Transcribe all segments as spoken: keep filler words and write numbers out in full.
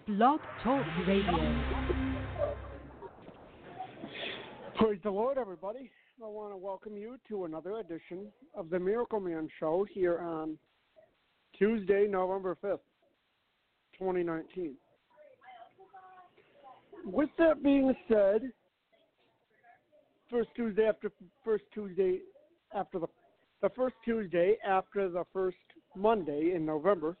Blog Talk Radio. Praise the Lord, everybody. I want to welcome you to another edition of the Miracle Man Show here on Tuesday, November fifth, twenty nineteen. With that being said, first Tuesday after first Tuesday after the the first Tuesday after the first Monday in November,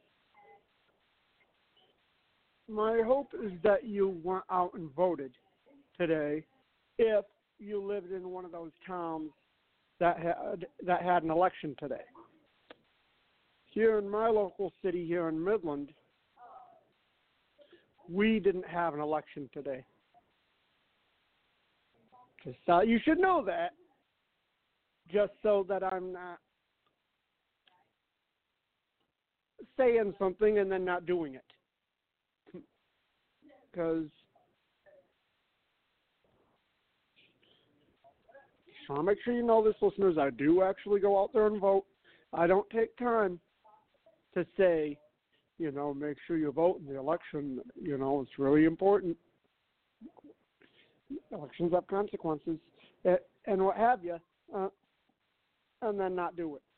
my hope is that you went out and voted today if you lived in one of those towns that had that had an election today. Here in my local city here in Midland, we didn't have an election today. Just thought you should know that, just so that I'm not saying something and then not doing it. Because I want to make sure you know this, listeners, I do actually go out there and vote. I don't take time to say, you know, make sure you vote in the election. You know, it's really important. Elections have consequences and what have you, uh, and then not do it.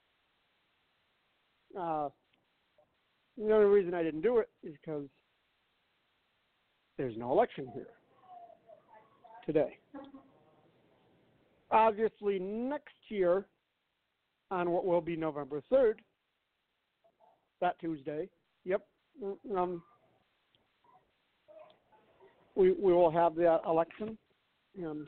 Uh, the only reason I didn't do it is because there's no election here today. Obviously, next year, on what will be November third, that Tuesday, yep, um, we we will have the election, and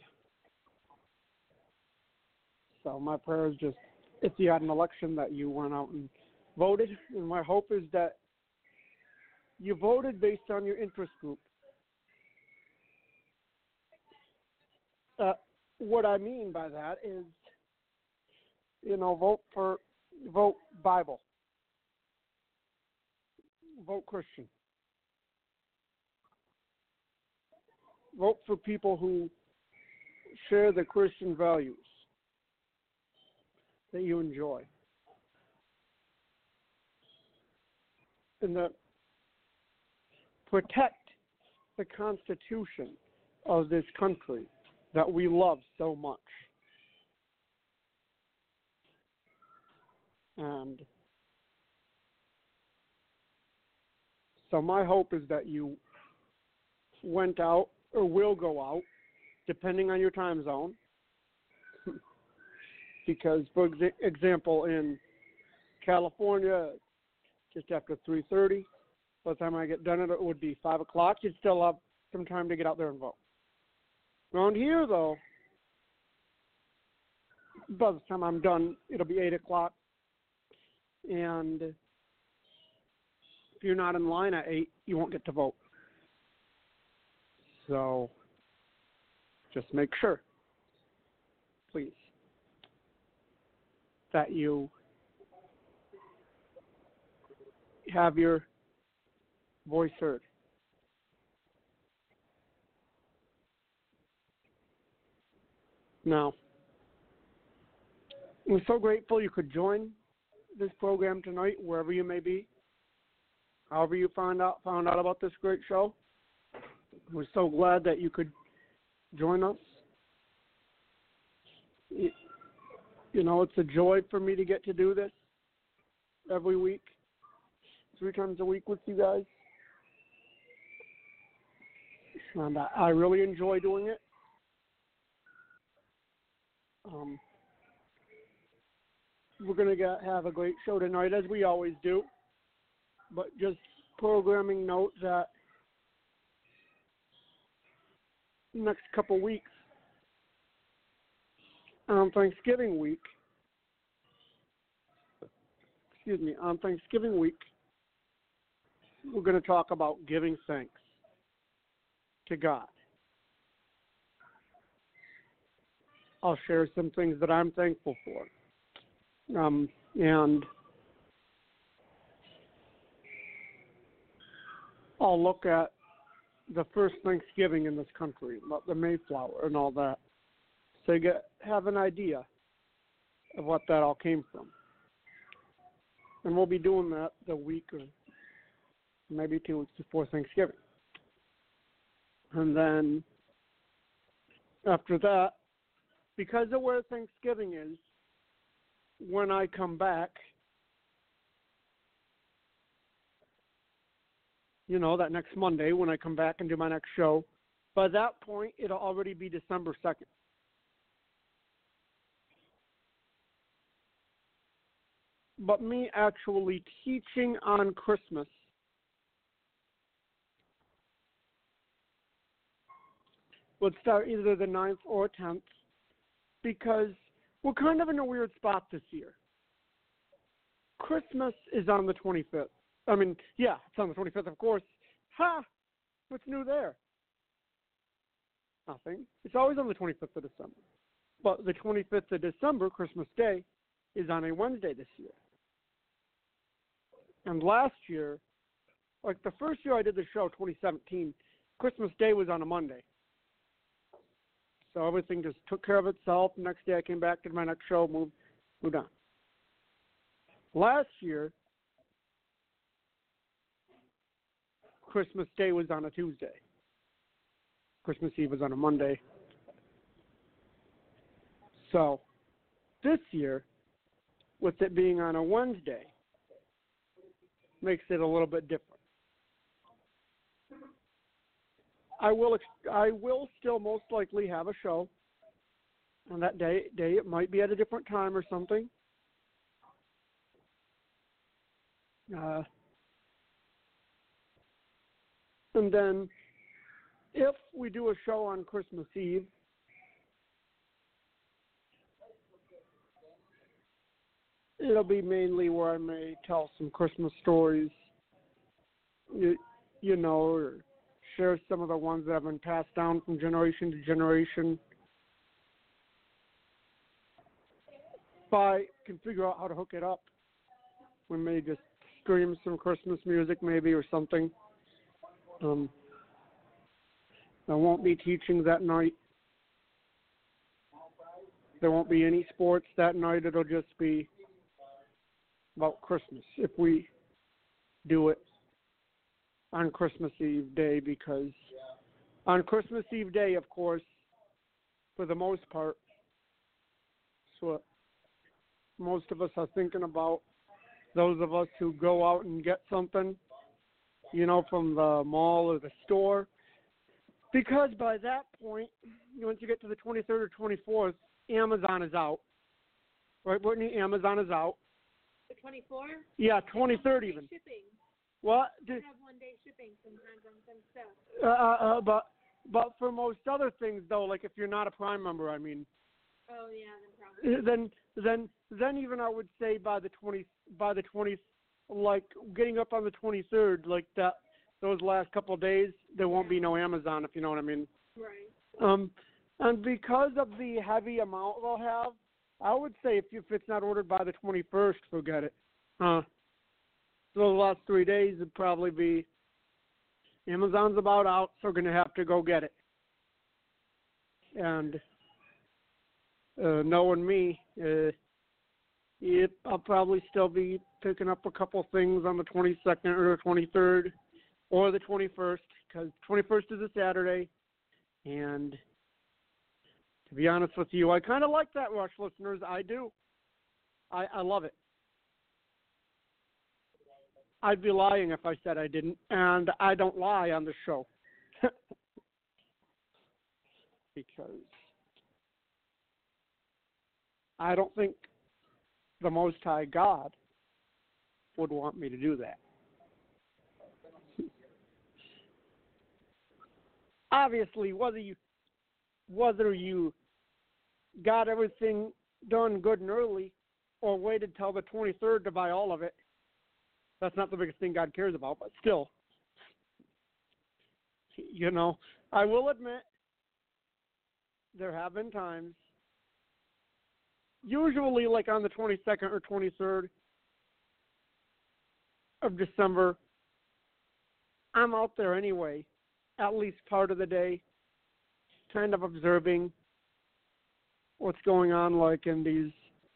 so my prayer is just, if you had an election, that you went out and voted, and my hope is that you voted based on your interest group. Uh, what I mean by that is, you know, vote for, vote Bible, vote Christian, vote for people who share the Christian values that you enjoy, and that protect the Constitution of this country that we love so much. And so my hope is that you went out or will go out, depending on your time zone. Because, for example, in California, just after three thirty, by the time I get done, it would be five o'clock. You'd still have some time to get out there and vote. Around here, though, by the time I'm done, it'll be eight o'clock. And if you're not in line at eight, you won't get to vote. So just make sure, please, that you have your voice heard. Now, we're so grateful you could join this program tonight, wherever you may be, however you found out found out about this great show. We're so glad that you could join us. It, you know, it's a joy for me to get to do this every week, three times a week with you guys. And I, I really enjoy doing it. Um, we're going to have a great show tonight, as we always do. But just programming note that next couple weeks, on Thanksgiving week, excuse me, on Thanksgiving week, we're going to talk about giving thanks to God. I'll share some things that I'm thankful for. Um, and I'll look at the first Thanksgiving in this country, about the Mayflower and all that, so you get, have an idea of what that all came from. And we'll be doing that the week or maybe two weeks before Thanksgiving. And then after that, because of where Thanksgiving is, when I come back, you know, that next Monday when I come back and do my next show, by that point, it'll already be December second. But me actually teaching on Christmas would start either the ninth or tenth, because we're kind of in a weird spot this year. Christmas is on the twenty-fifth. I mean, yeah, it's on the twenty-fifth, of course. Ha! What's new there? Nothing. It's always on the twenty-fifth of December. But the twenty-fifth of December, Christmas Day, is on a Wednesday this year. And last year, like the first year I did the show, twenty seventeen, Christmas Day was on a Monday. So everything just took care of itself. The next day I came back, did my next show, moved, moved on. Last year, Christmas Day was on a Tuesday. Christmas Eve was on a Monday. So this year, with it being on a Wednesday, makes it a little bit different. I will I will still most likely have a show on that day. Day it might be at a different time or something. Uh, and then if we do a show on Christmas Eve, it'll be mainly where I may tell some Christmas stories, you, you know, or share some of the ones that have been passed down from generation to generation. If I can figure out how to hook it up, we may just stream some Christmas music maybe or something. Um, I won't be teaching that night. There won't be any sports that night. It'll just be about Christmas if we do it on Christmas Eve Day, because on Christmas Eve Day, of course, for the most part, that's what most of us are thinking about. Those of us who go out and get something, you know, from the mall or the store, because by that point, once you get to the twenty-third or twenty-fourth, Amazon is out. Right, Brittany? Amazon is out. The twenty-fourth? Yeah, twenty-third even. Shipping. What? They have one day shipping sometimes on some stuff. Uh, uh, uh, but but for most other things though, like if you're not a Prime member, I mean. Oh yeah, then probably. Then then then even I would say by the twenty by the twenty, like getting up on the twenty-third, like that those last couple of days, there won't be no Amazon, if you know what I mean. Right. Um, and because of the heavy amount they'll have, I would say if you, if it's not ordered by the twenty-first, forget it. Uh, so the last three days would probably be Amazon's about out, so we're going to have to go get it. And uh, knowing me, uh, it, I'll probably still be picking up a couple things on the twenty-second or the twenty-third or the twenty-first, because twenty-first is a Saturday. And to be honest with you, I kind of like that rush, listeners. I do. I, I love it. I'd be lying if I said I didn't, and I don't lie on the show. Because I don't think the Most High God would want me to do that. Obviously, whether you whether you got everything done good and early or waited till the twenty-third to buy all of it, that's not the biggest thing God cares about, but still, you know, I will admit there have been times, usually like on the twenty-second or twenty-third of December, I'm out there anyway, at least part of the day, kind of observing what's going on, like in these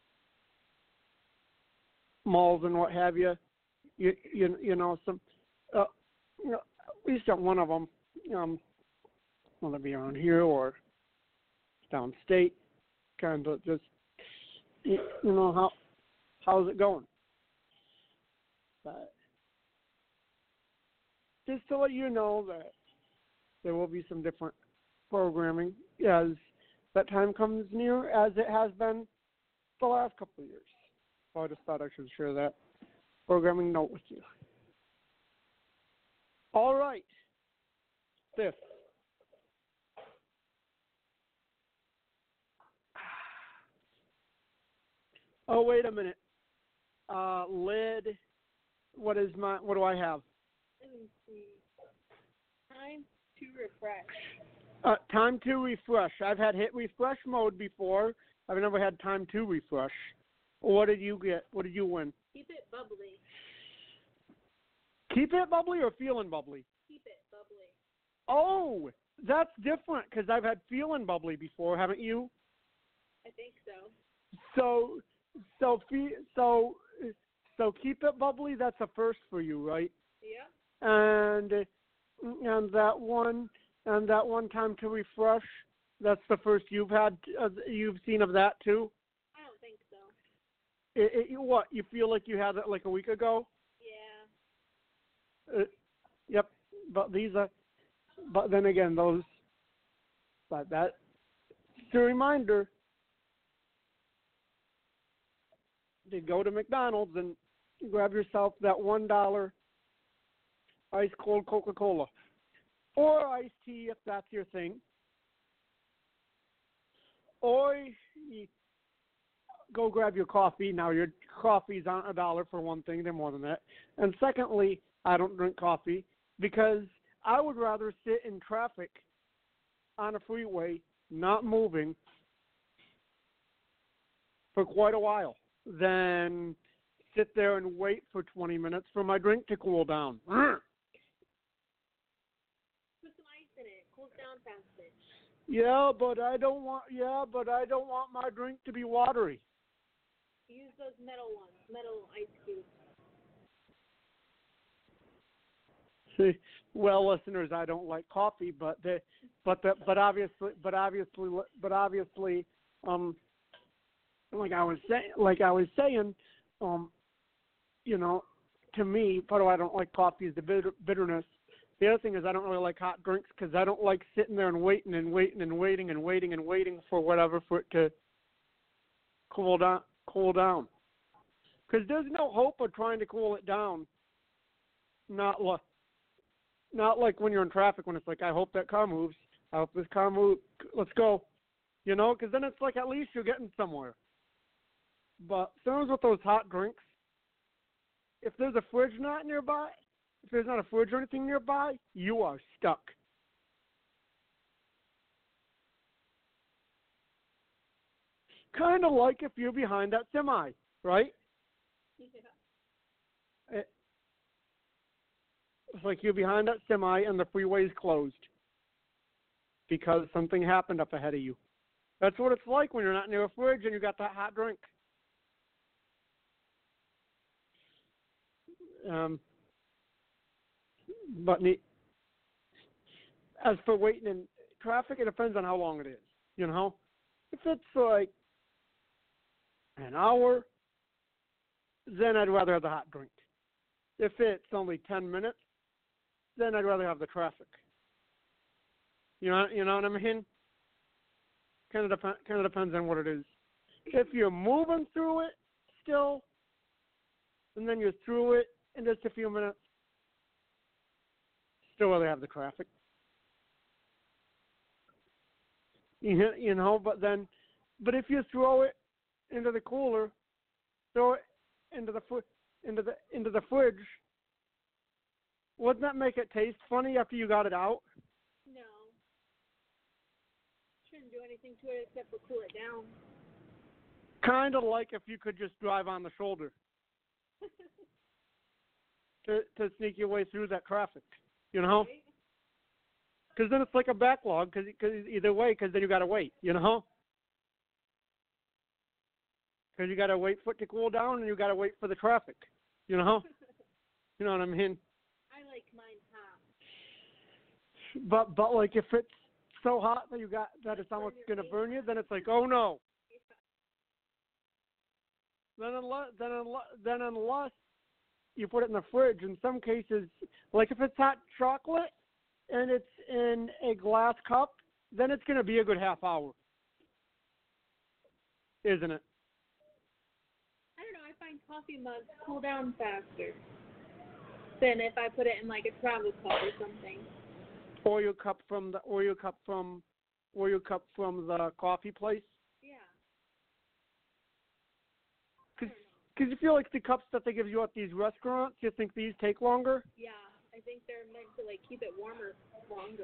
malls and what have you. You you, you know some, uh, you know, at least at one of them, um, whether it be around here or downstate, kind of just, you know, how how's it going? But just to let you know that there will be some different programming as that time comes near, as it has been the last couple of years. So I just thought I should share that programming note with you. All right. This. Oh, wait a minute. Uh, lid. What is my? What do I have? Let me see. Time to refresh. Uh, time to refresh. I've had hit refresh mode before. I've never had time to refresh. What did you get? What did you win? Keep it bubbly. Keep it bubbly or feeling bubbly? Keep it bubbly. Oh, that's different because I've had feeling bubbly before, haven't you? I think so. So, so, fe- so, so keep it bubbly. That's a first for you, right? Yeah. And and that one and that one time to refresh. That's the first you've had. Uh, you've seen of that too. I don't think so. It, it, what you feel like you had it like a week ago? Yeah. Uh, yep. But these are. But then again, those. But that. Just a reminder. To go to McDonald's and grab yourself that one dollar ice cold Coca-Cola or iced tea if that's your thing. Or you go grab your coffee. Now your coffee's on a dollar for one thing. They're more than that. And secondly, I don't drink coffee because I would rather sit in traffic on a freeway, not moving, for quite a while than sit there and wait for twenty minutes for my drink to cool down. Put some ice in it. Cools down faster. Yeah, but I don't want. Yeah, but I don't want my drink to be watery. Use those metal ones, metal ice cubes. See, well, listeners, I don't like coffee, but the, but the, but obviously, but obviously, but obviously, um, like I was saying, like I was saying, um, you know, to me, part of why I don't like coffee is the bitter, bitterness. The other thing is I don't really like hot drinks because I don't like sitting there and waiting and waiting and waiting and waiting and waiting for whatever for it to cool down. Cool down. Because there's no hope of trying to cool it down. Not like, not like when you're in traffic when it's like, I hope that car moves. I hope this car moves. Let's go. You know, because then it's like at least you're getting somewhere. But sometimes with those hot drinks, if there's a fridge not nearby, if there's not a fridge or anything nearby, you are stuck. Kind of like if you're behind that semi, right? Yeah. It, it's like you're behind that semi and the freeway's closed because something happened up ahead of you. That's what it's like when you're not near a fridge and you got that hot drink. Um, but ne- as for waiting in traffic, it depends on how long it is. You know, if it's like an hour, then I'd rather have the hot drink. If it's only ten minutes, then I'd rather have the traffic. You know, you know what I mean? Kind of dep- kind of depends on what it is. If you're moving through it still, and then you're through it in just a few minutes, still rather have the traffic. You, you know, but then, but if you throw it into the cooler, throw it into the fr- into the into the fridge, wouldn't that make it taste funny after you got it out? No. Shouldn't do anything to it except for cool it down. Kind of like if you could just drive on the shoulder to to sneak your way through that traffic, you know? Right? Because then it's like a backlog. Because either way, because then you got to wait, you know? Because you got to wait for it to cool down, and you got to wait for the traffic, you know? You know what I mean? I like mine hot. But but like if it's so hot that you got that it's almost gonna burn you, then it's like, oh no. Then unless then unless then unless you put it in the fridge, in some cases, like if it's hot chocolate and it's in a glass cup, then it's gonna be a good half hour, isn't it? I don't know. I find coffee mugs cool down faster than if I put it in like a travel cup or something. Oreo cup from the Oreo cup from Oreo cup from the coffee place. Yeah. Because you feel like the cups that they give you at these restaurants, you think these take longer? Yeah. I think they're meant to like keep it warmer longer.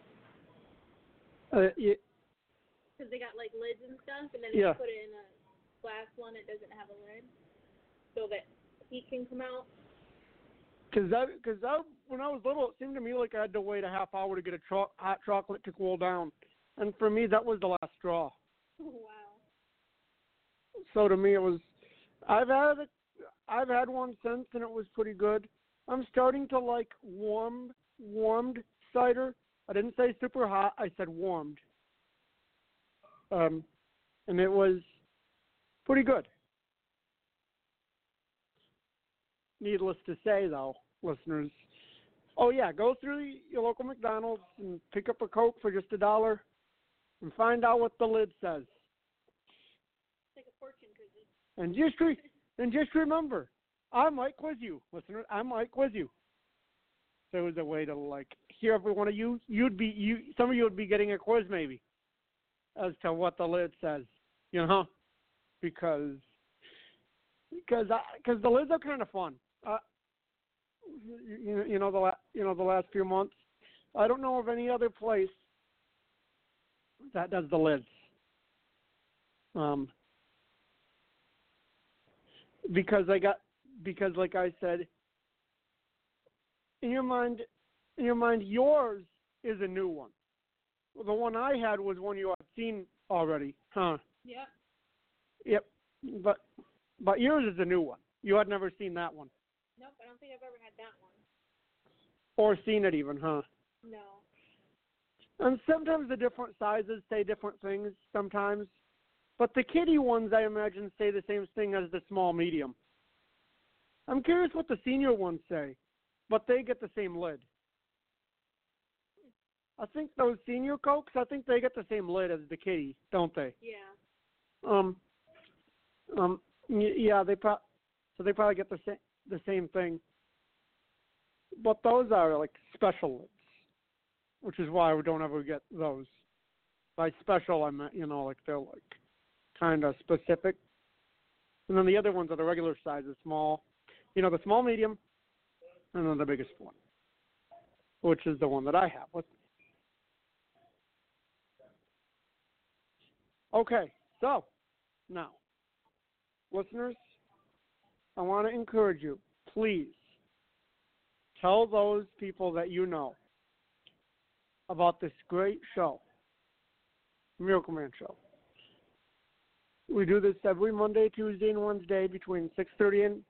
Uh, yeah, Because they got like lids and stuff, and then if Yeah. you put it in a glass one, it doesn't have a lid, so that heat can come out. Because that, cause that, when I was little, it seemed to me like I had to wait a half hour to get a cho- hot chocolate to cool down. And for me, that was the last straw. Oh, wow. So to me, it was, I've had, it, I've had one since, and it was pretty good. I'm starting to like warmed, warmed cider. I didn't say super hot. I said warmed. Um, and it was pretty good. Needless to say, though, listeners, oh yeah, go through your local McDonald's and pick up a Coke for just a dollar and find out what the lid says. It's like a fortune cookie. And just re- and just remember, I might quiz you, listeners. I might quiz you. So it was a way to like hear every one of you. You'd be you. Some of you would be getting a quiz maybe as to what the lid says. You know, because because because the lids are kind of fun. Uh, you, you know the la- you know the last few months, I don't know of any other place that does the lids. Um, because I got because like I said, in your mind, in your mind, yours is a new one. The one I had was one you had seen already, huh? Yep. Yep. But but yours is a new one. You had never seen that one. Nope, I don't think I've ever had that one. Or seen it even, huh? No. And sometimes the different sizes say different things sometimes. But the kiddie ones, I imagine, say the same thing as the small medium. I'm curious what the senior ones say, but they get the same lid. I think those senior Cokes, I think they get the same lid as the kiddie, don't they? Yeah. Um, um, y- yeah, they pro- so they probably get the same the same thing. But those are like special lids, which is why we don't ever get those. By special, I meant, you know, like they're like kind of specific. And then the other ones are the regular size, the small, you know, the small, medium, and then the biggest one, which is the one that I have with me. Okay, so now, listeners, I want to encourage you, please tell those people that you know about this great show, Miracle Man Show. We do this every Monday, Tuesday, and Wednesday between six thirty and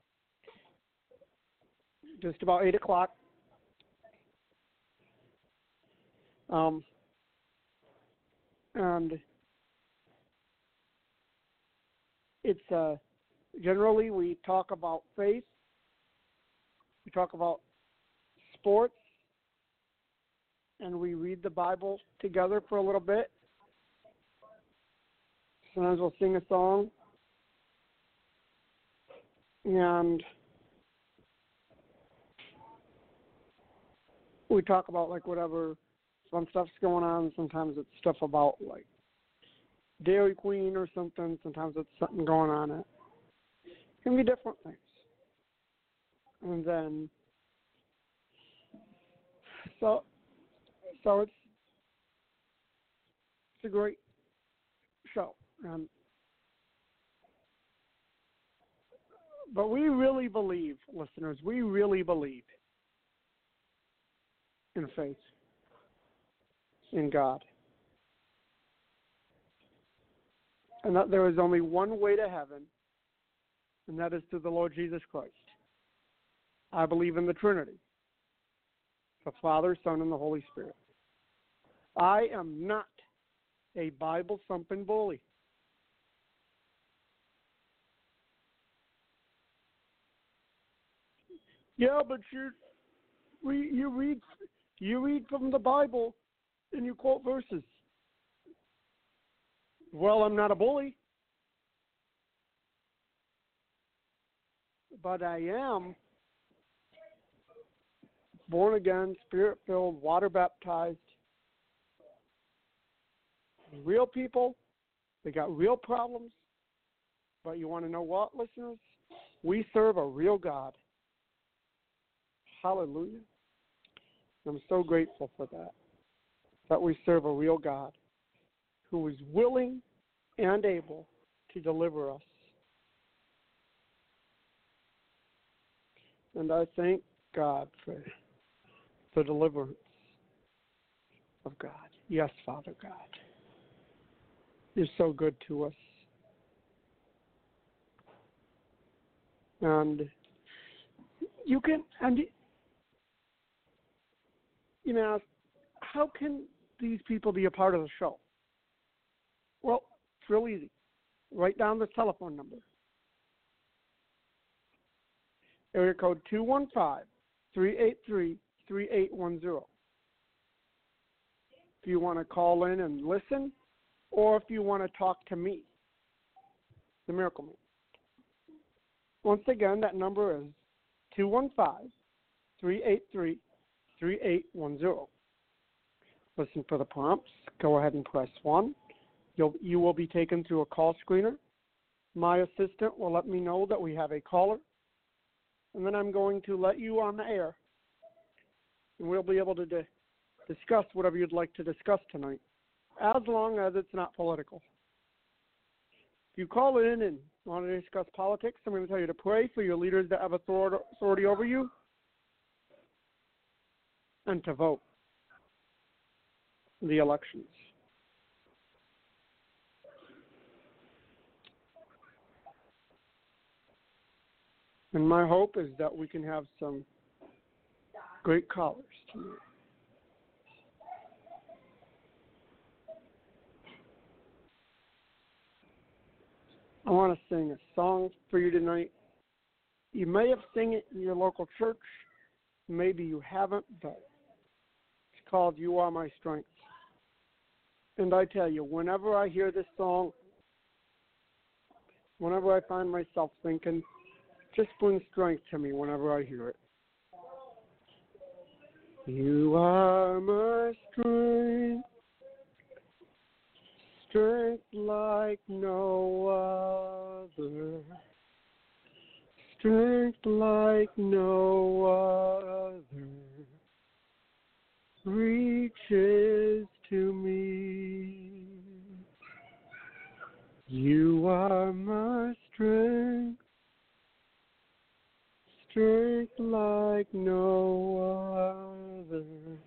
just about eight o'clock. Um, and it's uh, generally we talk about faith, we talk about sports, and we read the Bible together for a little bit. Sometimes we'll sing a song, and we talk about like whatever fun stuff's going on. Sometimes it's stuff about like Dairy Queen or something. Sometimes it's something going on. It can be different things. And then, so, so it's it's a great show. Um, but we really believe, listeners, we really believe in faith, in God. And that there is only one way to heaven, and that is through the Lord Jesus Christ. I believe in the Trinity, the Father, Son, and the Holy Spirit. I am not a Bible thumping bully. Yeah, but you re, you read you read from the Bible and you quote verses. Well, I'm not a bully, but I am born again, spirit filled, water baptized. Real people, they got real problems. But you want to know what, listeners? We serve a real God. Hallelujah. I'm so grateful for that, that we serve a real God who is willing and able to deliver us. And I thank God for the deliverance of God. Yes, Father God. You're so good to us. And you can, and you know, how can these people be a part of the show? Well, it's real easy. Write down the telephone number. Area code two one five, three eight three, three eight one zero. If you want to call in and listen, or if you want to talk to me, the Miracle Man. Once again, that number is two one five, three eight three, three eight one zero. Listen for the prompts. Go ahead and press one. You'll, you will be taken through a call screener. My assistant will let me know that we have a caller, and then I'm going to let you on the air, and we'll be able to di- discuss whatever you'd like to discuss tonight, as long as it's not political. If you call in and want to discuss politics, I'm going to tell you to pray for your leaders that have authority over you and to vote in the elections. And my hope is that we can have some great callers tonight. I want to sing a song for you tonight. You may have sung it in your local church. Maybe you haven't, but it's called You Are My Strength. And I tell you, whenever I hear this song, whenever I find myself thinking, just brings strength to me whenever I hear it. You are my strength, strength like no other, strength like no other reaches to me. You are my strength, strength like no other,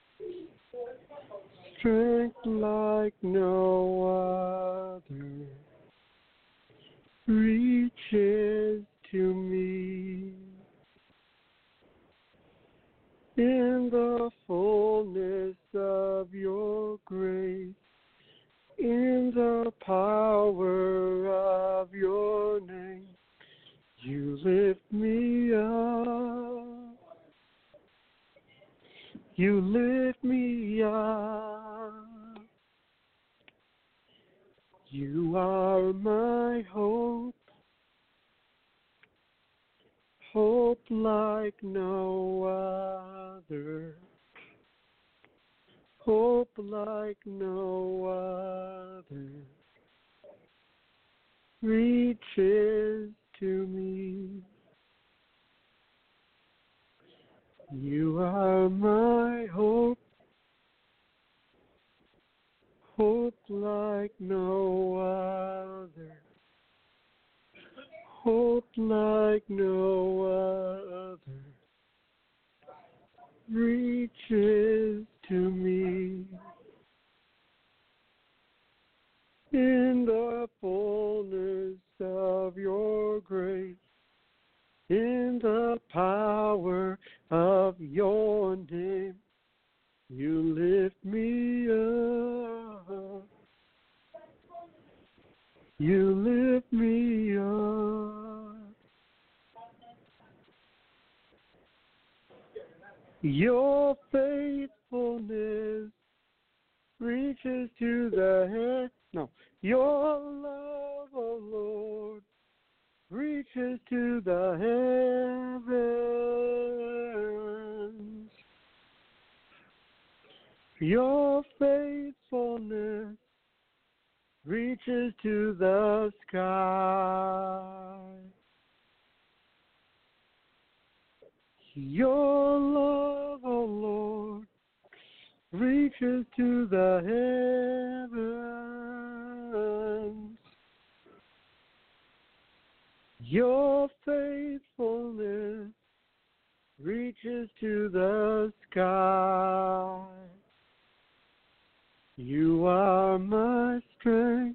strength like no other reaches to me. In the fullness of your grace, in the power of your name, you lift me up. You lift me up. You are my hope, hope like no other, hope like no other reaches to me. You are my hope, hope like no other, hope like no other reaches to me. In the fullness of your grace, in the power of your name, you lift me up. You lift me up. Your faithfulness reaches to the head. No. Your love, oh Lord, reaches to the heavens. Your faithfulness reaches to the sky. Your love, oh Lord, reaches to the heavens. Your faithfulness reaches to the sky. You are my strength,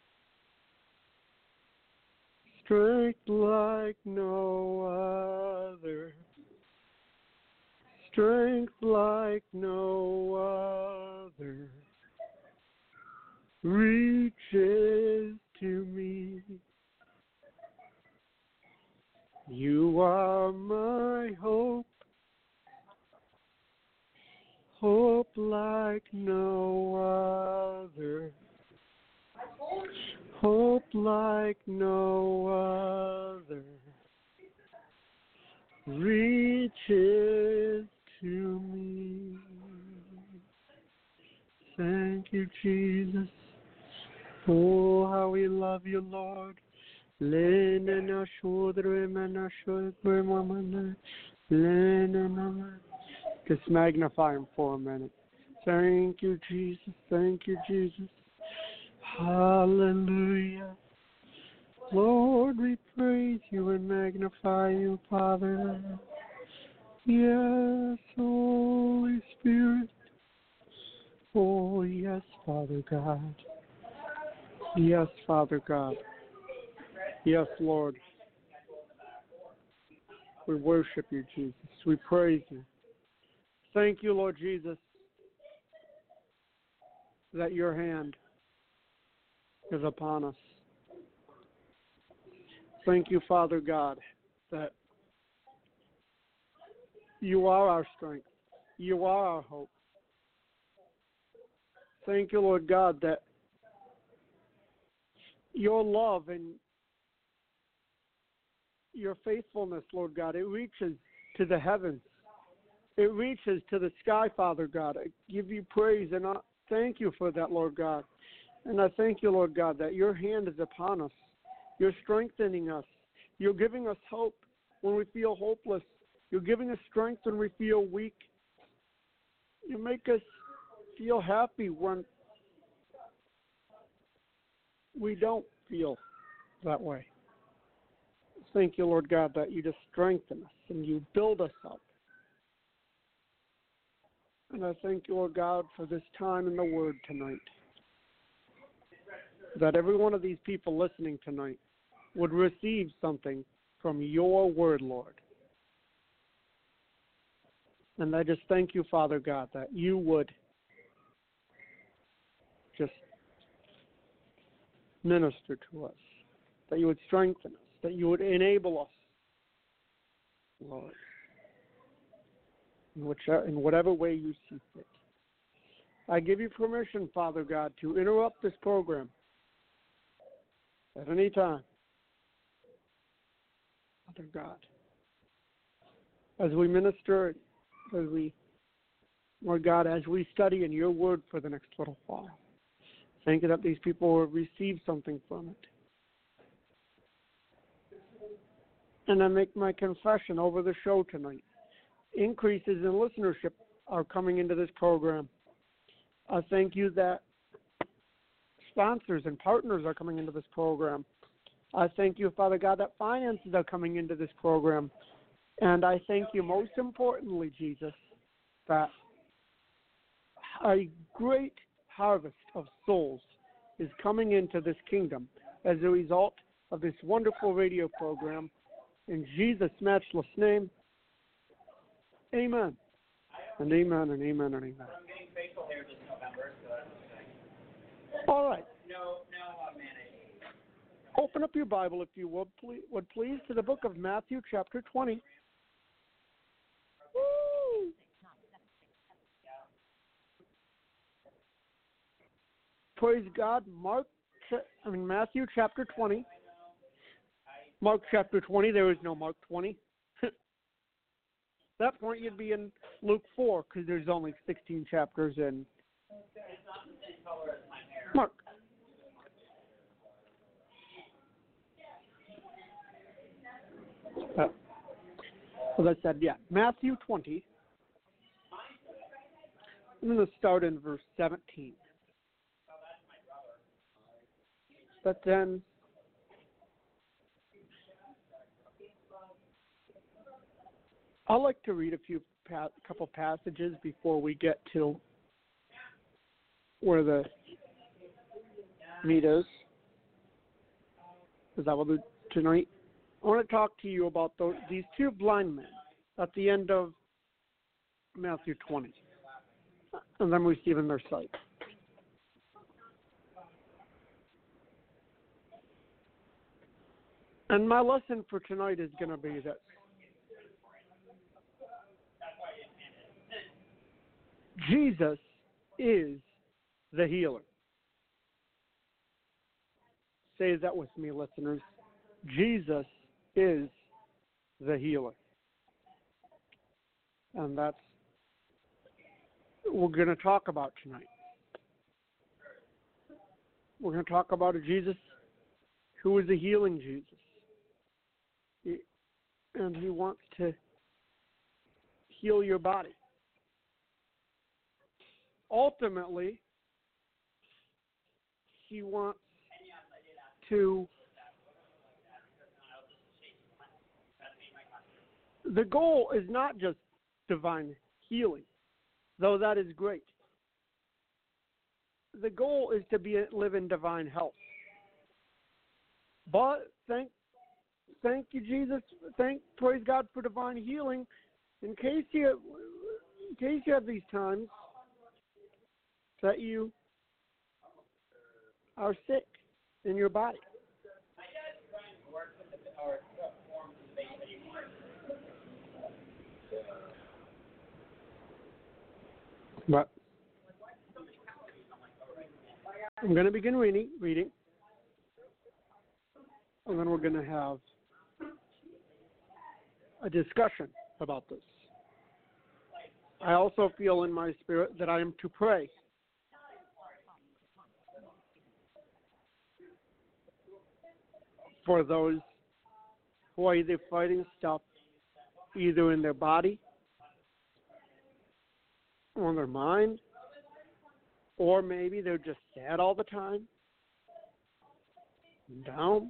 strength like no other, strength like no other reaches to me. You are my hope, hope like no other, hope like no other reaches to me. Thank you, Jesus. Oh, how we love you, Lord. Just magnify him for a minute. Thank you, Jesus. Thank you, Jesus. Hallelujah. Lord, we praise you and magnify you, Father. Yes, Holy Spirit. Oh, yes, Father God. Yes, Father God. Yes, Lord. We worship you, Jesus. We praise you. Thank you, Lord Jesus, that your hand is upon us. Thank you, Father God, that you are our strength. You are our hope. Thank you, Lord God, that your love and your faithfulness, Lord God, it reaches to the heavens. It reaches to the sky, Father God. I give you praise and I thank you for that, Lord God. And I thank you, Lord God, that your hand is upon us. You're strengthening us. You're giving us hope when we feel hopeless. You're giving us strength when we feel weak. You make us feel happy when we don't feel that way. Thank you, Lord God, that you just strengthen us and you build us up. And I thank you, Lord God, for this time in the Word tonight. That every one of these people listening tonight would receive something from your Word, Lord. And I just thank you, Father God, that you would just minister to us, that you would strengthen us, that you would enable us, Lord, in, whichever, in whatever way you see fit. I give you permission, Father God, to interrupt this program at any time, Father God, as we minister, as we, Lord God, as we study in your word for the next little while. Thank you that these people will receive something from it. And I make my confession over the show tonight. Increases in listenership are coming into this program. I thank you that sponsors and partners are coming into this program. I thank you, Father God, that finances are coming into this program. And I thank you most importantly, Jesus, that a great harvest of souls is coming into this kingdom as a result of this wonderful radio program. In Jesus' matchless name, amen. And amen and amen and amen. I'm getting facial hair this November, so that's okay. All right. No, no uh, mayonnaise. Open up your Bible, if you would, please, would please, to the book of Matthew, chapter twenty. Woo! Praise God. Mark, I mean Matthew, chapter twenty. Mark, chapter twenty. There is no Mark twenty. At that point, you'd be in Luke four, because there's only sixteen chapters in Mark. Uh, as I said, yeah, Matthew twenty. I'm going to start in verse seventeen. But then, I'd like to read a few, pa- couple passages before we get to where the meat is, as I will do tonight. I want to talk to you about those, these two blind men at the end of Matthew twenty, and them receiving their sight. And my lesson for tonight is going to be that Jesus is the healer. Say that with me, listeners. Jesus is the healer. And that's what we're going to talk about tonight. We're going to talk about a Jesus who is a healing Jesus. He, and he wants to heal your body. Ultimately, he wants to. The goal is not just divine healing, though that is great. The goal is to be live in divine health. But thank, thank you, Jesus. Thank, praise God for divine healing. In case you, in case you have these times that you are sick in your body. But I'm going to begin reading, reading, and then we're going to have a discussion about this. I also feel in my spirit that I am to pray. For those who are either fighting stuff either in their body or in their mind, or maybe they're just sad all the time, down.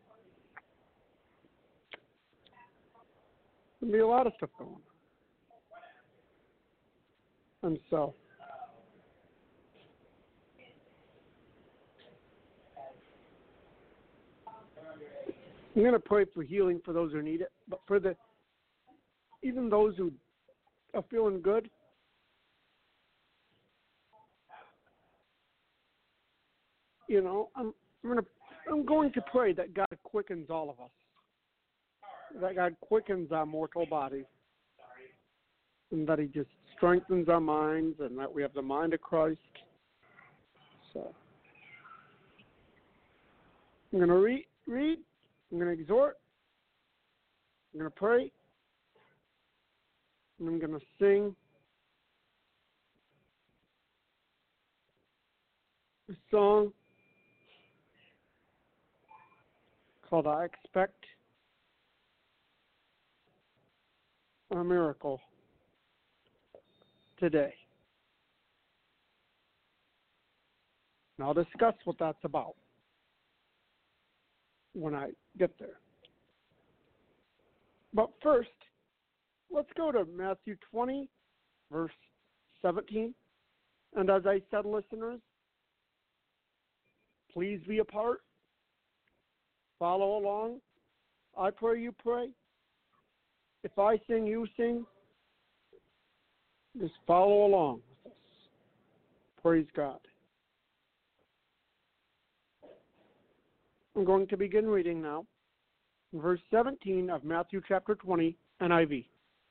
There'll be a lot of stuff going on. And so, I'm going to pray for healing for those who need it, but for the even those who are feeling good, you know, I'm I'm going to I'm going to pray that God quickens all of us, that God quickens our mortal bodies, and that He just strengthens our minds, and that we have the mind of Christ. So, I'm going to read, read. I'm going to exhort. I'm going to pray. And I'm going to sing a song called I Expect a Miracle Today. And I'll discuss what that's about when I get there. But first, let's go to Matthew twenty, verse seventeen. And as I said, listeners, please be a part. Follow along. I pray, you pray. If I sing, you sing. Just follow along with us. Praise God. I'm going to begin reading now. Verse seventeen of Matthew chapter twenty, N I V.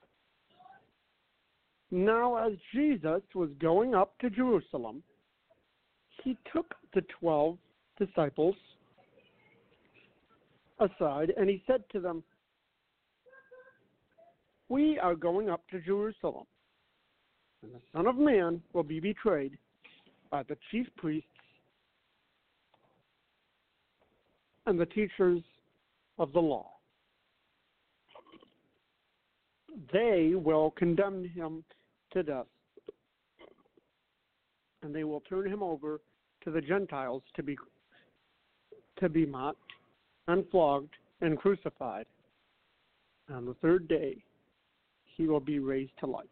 Now as Jesus was going up to Jerusalem, he took the twelve disciples aside, and he said to them, "We are going up to Jerusalem, and the Son of Man will be betrayed by the chief priests and the teachers of the law. They will condemn him to death, and they will turn him over to the Gentiles to be to be mocked and flogged and crucified. On the third day, he will be raised to life."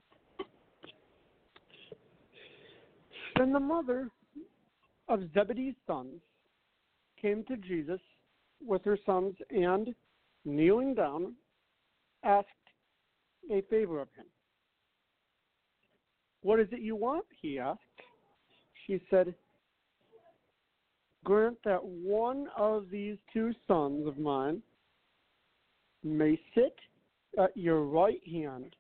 Then the mother of Zebedee's sons came to Jesus with her sons and, kneeling down, asked a favor of him. "What is it you want?" he asked. She said, "Grant that one of these two sons of mine may sit at your right hand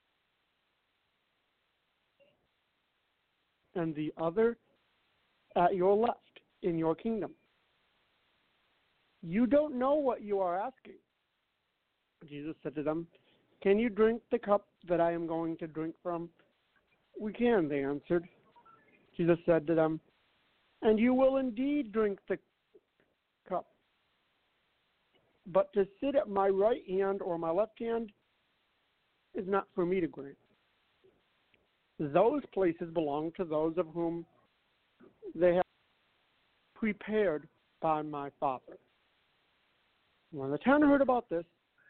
and the other at your left in your kingdom." "You don't know what you are asking." Jesus said to them, "Can you drink the cup that I am going to drink from?" "We can," they answered. Jesus said to them, "And you will indeed drink the cup. But to sit at my right hand or my left hand is not for me to grant. Those places belong to those of whom they have prepared by my Father." When the ten heard about this,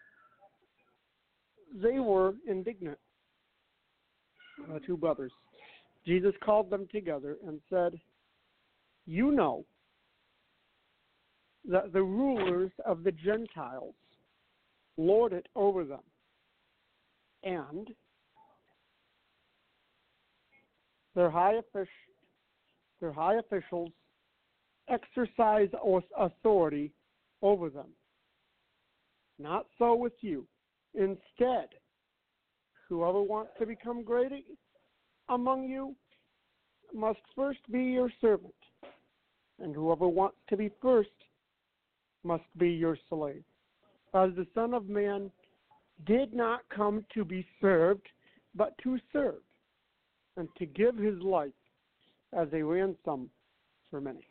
they were indignant. The two brothers. Jesus called them together and said, "You know that the rulers of the Gentiles lord it over them, and their high, offic- their high officials exercise authority over them. Not so with you. Instead, whoever wants to become great among you must first be your servant, and whoever wants to be first must be your slave. As the Son of Man did not come to be served, but to serve, and to give his life as a ransom for many."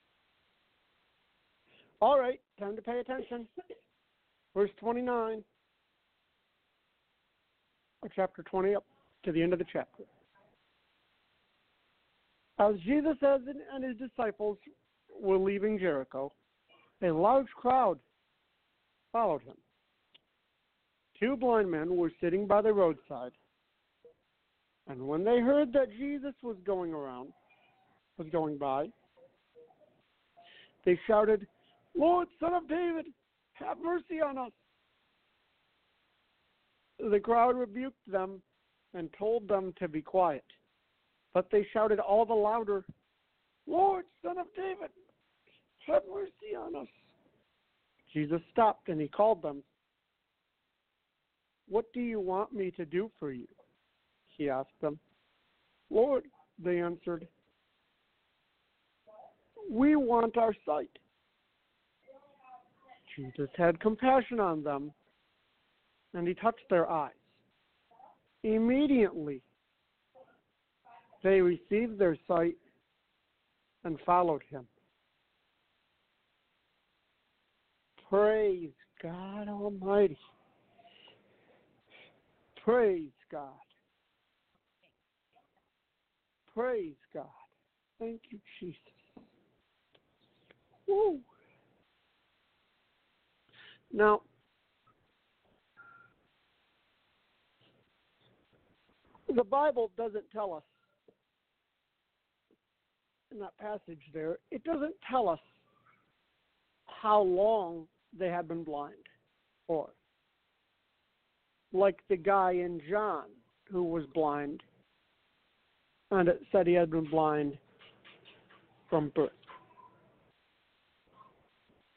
All right, time to pay attention. Verse twenty-nine of chapter twenty up to the end of the chapter. As Jesus and his disciples were leaving Jericho, a large crowd followed him. Two blind men were sitting by the roadside, and when they heard that Jesus was going around, was going by, they shouted, "Lord, Son of David, have mercy on us." The crowd rebuked them and told them to be quiet. But they shouted all the louder, "Lord, Son of David, have mercy on us." Jesus stopped and he called them. "What do you want me to do for you?" he asked them. "Lord," they answered, "we want our sight." Jesus had compassion on them, and he touched their eyes. Immediately, they received their sight and followed him. Praise God Almighty. Praise God. Praise God. Thank you, Jesus. Woo. Now, the Bible doesn't tell us, in that passage there, it doesn't tell us how long they had been blind for. Like the guy in John who was blind, and it said he had been blind from birth.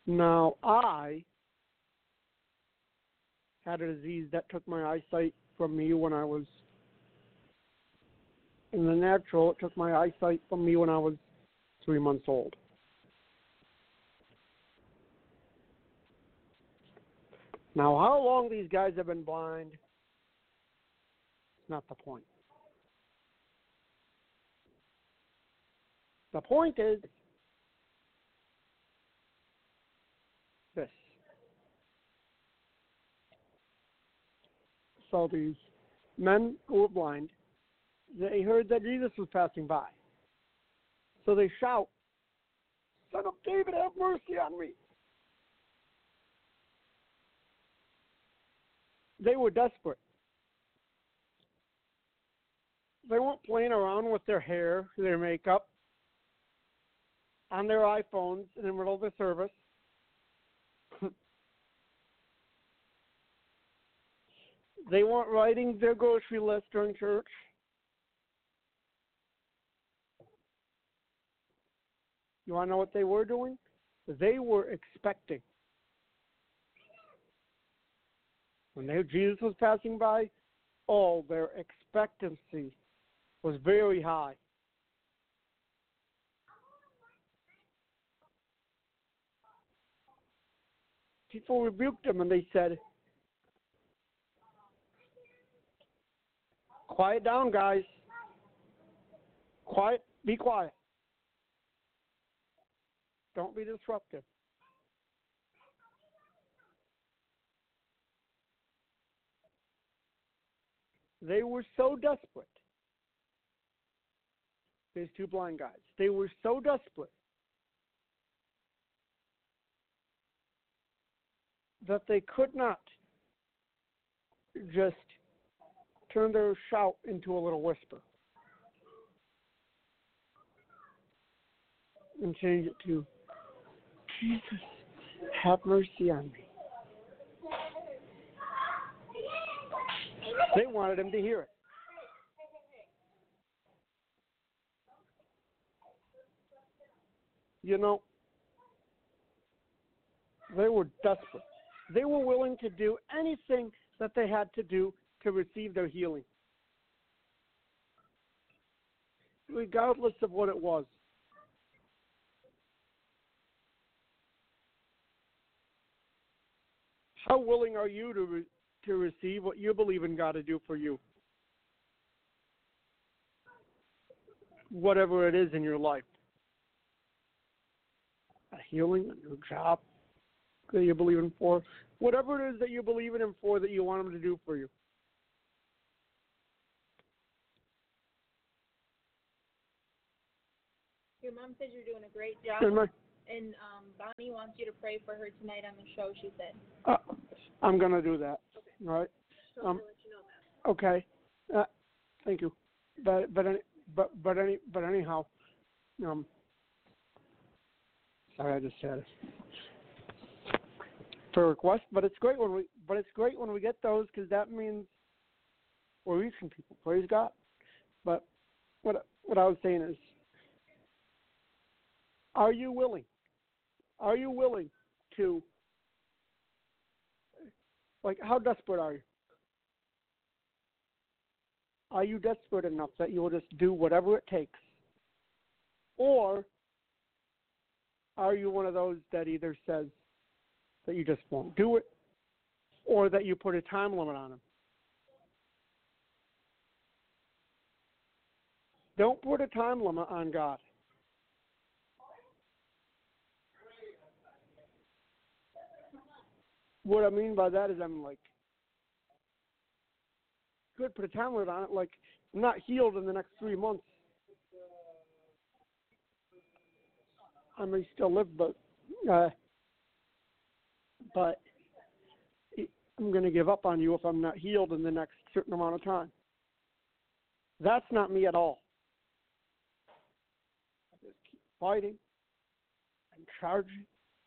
Now, I had a disease that took my eyesight from me when I was in the natural. It took my eyesight from me when I was three months old. Now, how long these guys have been blind, it's not the point. The point is this. So these men who were blind, they heard that Jesus was passing by. So they shout, "Son of David, have mercy on me." They were desperate. They weren't playing around with their hair, their makeup, on their iPhones in the middle of the service. They weren't writing their grocery list during church. You want to know what they were doing? They were expecting. When they, Jesus was passing by, oh, their expectancy was very high. People rebuked them and they said, "Quiet down, guys. Quiet, be quiet. Don't be disruptive." They were so desperate, these two blind guys, they were so desperate that they could not just turn their shout into a little whisper and change it to, "Jesus, have mercy on me." They wanted him to hear it. You know, they were desperate. They were willing to do anything that they had to do to receive their healing, regardless of what it was. How willing are you to re- to receive what you believe in God to do for you? Whatever it is in your life. A healing, a new job that you believe in for. Whatever it is that you believe in Him for, that you want Him to do for you. Your mom said you're doing a great job, And my, and um, Bonnie wants you to pray for her tonight on the show, she said. uh, I'm going to do that. Okay. All right? So Um, to let you know that. Okay. Uh, thank you. But but any, but but any but anyhow, um, sorry, I just said it. For request, but it's great when we but it's great when we get those, because that means we're reaching people. Praise God. But what what I was saying is, are you willing? Are you willing to, like, how desperate are you? Are you desperate enough that you will just do whatever it takes? Or are you one of those that either says that you just won't do it, or that you put a time limit on them? Don't put a time limit on God. What I mean by that is, I'm like, good, put a time limit on it. Like, I'm not healed in the next three months. I may still live, but uh, but I'm going to give up on you if I'm not healed in the next certain amount of time. That's not me at all. I just keep fighting and charging.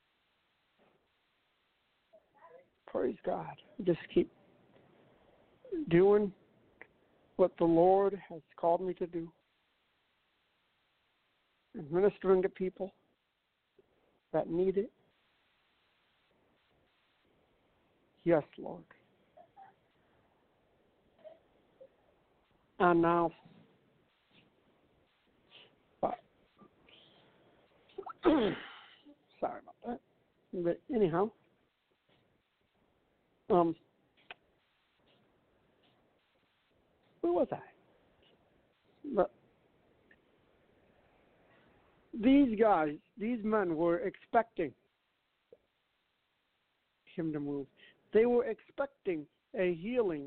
Praise God. Just keep doing what the Lord has called me to do, and ministering to people that need it, Yes, Lord. And now, but, sorry about that. But anyhow, um, where was I? But these guys, these men were expecting him to move. They were expecting a healing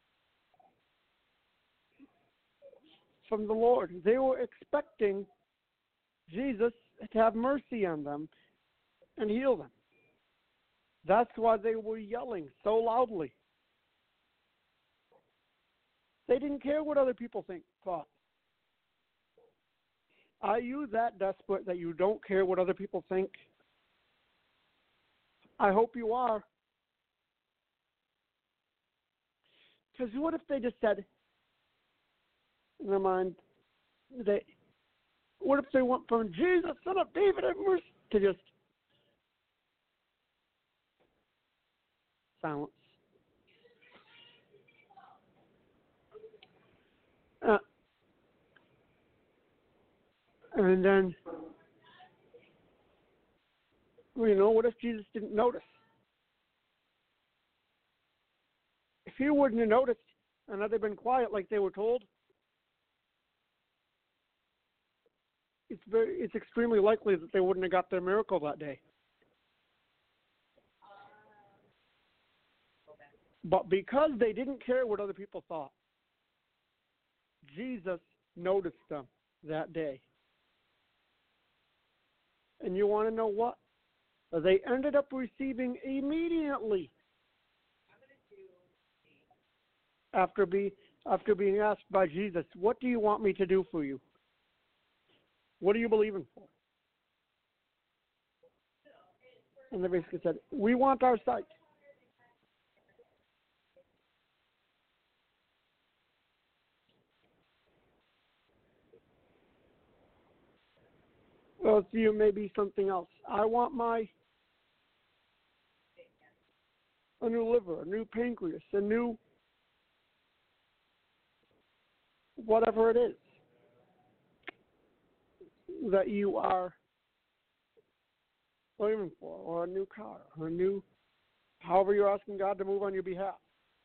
from the Lord. They were expecting Jesus to have mercy on them and heal them. That's why they were yelling so loudly. They didn't care what other people think thought. Are you that desperate that you don't care what other people think? I hope you are. Because what if they just said, never mind, they, what if they went from Jesus, son of David, have mercy, to just silence? Uh, and then, you know, what if Jesus didn't notice? If he wouldn't have noticed, and had they been quiet like they were told, it's very, it's extremely likely that they wouldn't have got their miracle that day. But because they didn't care what other people thought, Jesus noticed them that day. And you want to know what? They ended up receiving immediately after be after being asked by Jesus, what do you want me to do for you? What are you believing for? And they basically said, we want our sight. Well, to you, maybe something else. I want my a new liver, a new pancreas, a new whatever it is that you are believing for, or a new car, or a new, however you're asking God to move on your behalf.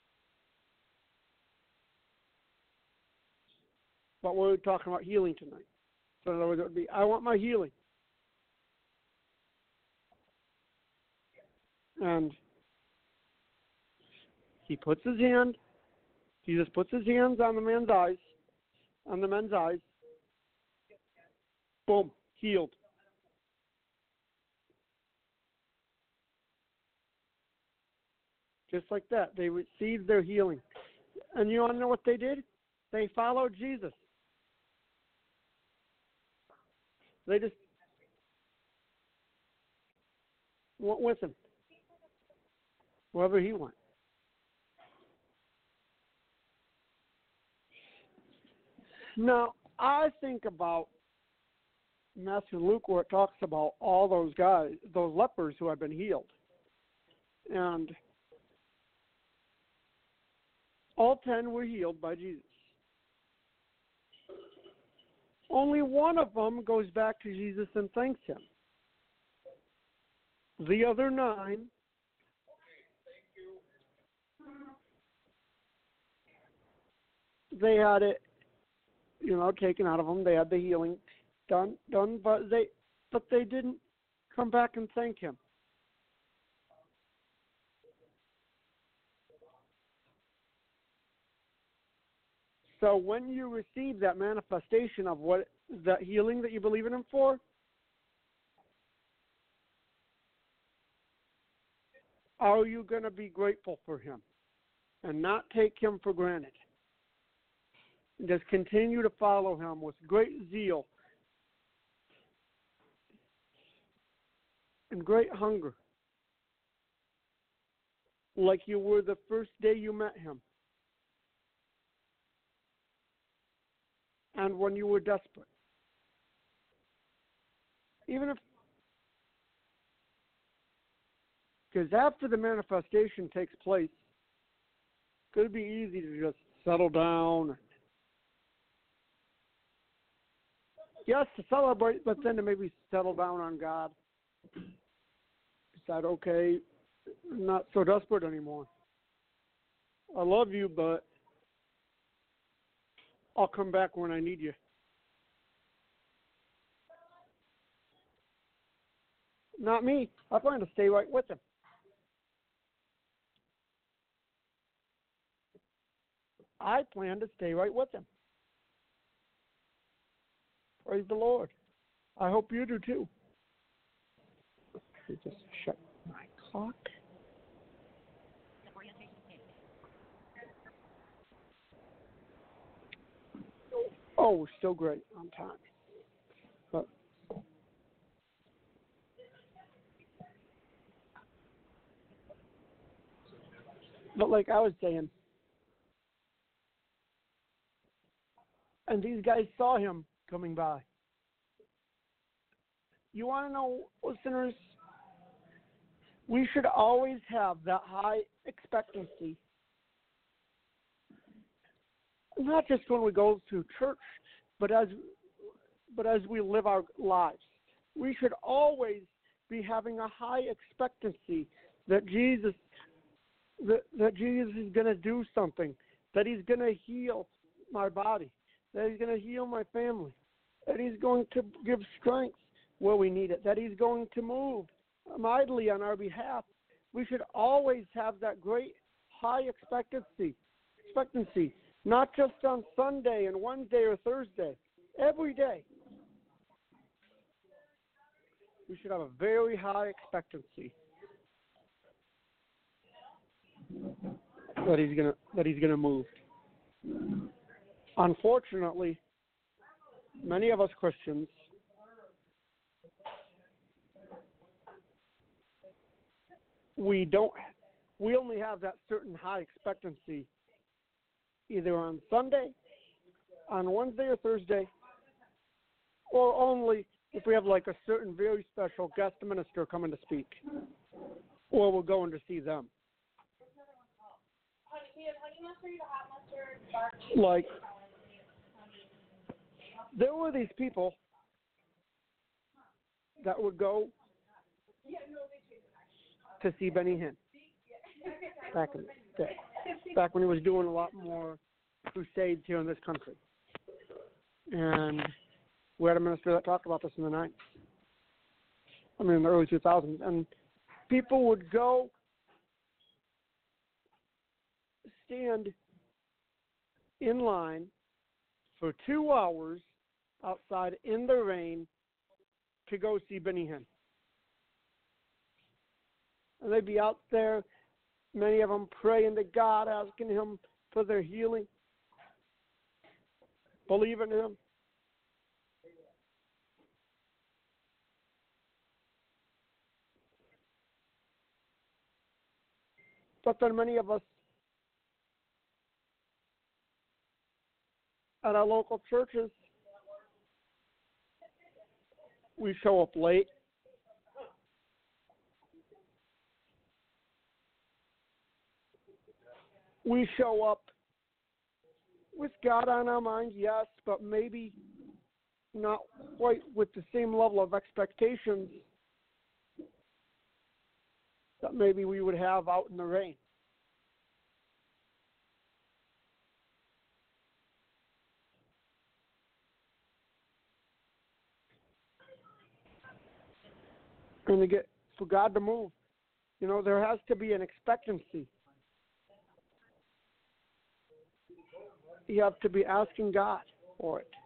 But we're talking about healing tonight. So in other words, it would be, I want my healing. And he puts his hand, Jesus puts his hands on the man's eyes, on the men's eyes. Boom, healed. Just like that, they received their healing. And you want to know what they did? They followed Jesus. They just went with him, wherever he went. Now, I think about Matthew and Luke where it talks about all those guys, those lepers who had been healed. And all ten were healed by Jesus. Only one of them goes back to Jesus and thanks him. The other nine they had it, you know, taken out of them. They had the healing done, done, but they, but they didn't come back and thank him. So when you receive that manifestation of what that healing that you believe in him for, are you going to be grateful for him and not take him for granted? Just continue to follow him with great zeal and great hunger, like you were the first day you met him and when you were desperate. Even if, Because after the manifestation takes place, it's going to be easy to just settle down. Yes, to celebrate, but then to maybe settle down on God. Decide, okay, I'm not so desperate anymore. I love you, but I'll come back when I need you. Not me. I plan to stay right with him. I plan to stay right with him. Praise the Lord. I hope you do too. Let me just check my clock. Oh, we're still great on time. But, but like I was saying, and these guys saw him coming by. You want to know, listeners, we should always have that high expectancy. Not just when we go to church, but as but as we live our lives. We should always be having a high expectancy that Jesus that, that Jesus is going to do something, that he's going to heal my body, that he's going to heal my family, that he's going to give strength where we need it, that he's going to move mightily on our behalf. We should always have that great high expectancy, expectancy, not just on Sunday and Wednesday or Thursday, every day. We should have a very high expectancy that he's gonna that he's gonna move. Unfortunately, many of us Christians we don't we only have that certain high expectancy either on Sunday, on Wednesday or Thursday, or only if we have like a certain very special guest minister coming to speak, or we're going to see them. Like, there were these people that would go to see Benny Hinn back in the day, back when he was doing a lot more crusades here in this country. And we had a minister that talked about this in the nineties. I mean, in the early two thousands. And people would go stand in line for two hours outside in the rain to go see Benny Hinn. And they'd be out there, many of them praying to God, asking him for their healing, believing in him. But then many of us at our local churches, we show up late. We show up with God on our mind, yes, but maybe not quite with the same level of expectations that maybe we would have out in the rain. And to get for God to move, you know, there has to be an expectancy. You have to be asking God for it,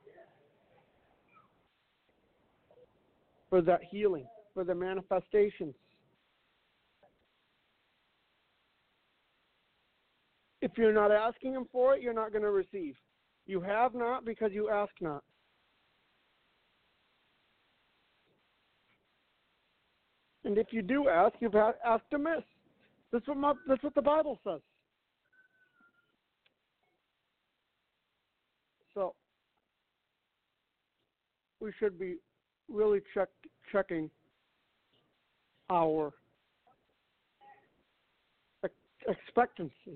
for that healing, for the manifestations. If you're not asking him for it, you're not going to receive. You have not because you ask not. And if you do ask, you've asked amiss. That's what, my, that's what the Bible says. So we should be really check, checking our expectancy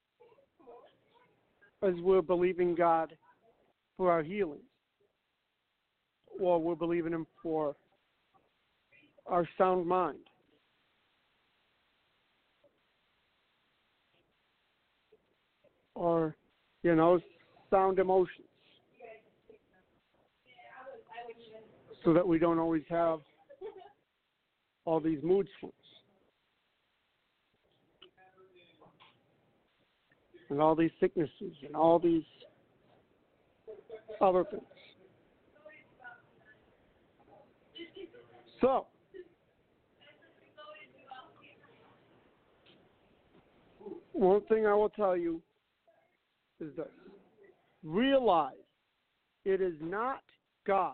as we're believing God for our healing, or we're believing Him for our sound mind. Or, you know, sound emotions. So that we don't always have all these mood swings. And all these sicknesses and all these other things. So, one thing I will tell you is this. Realize it is not God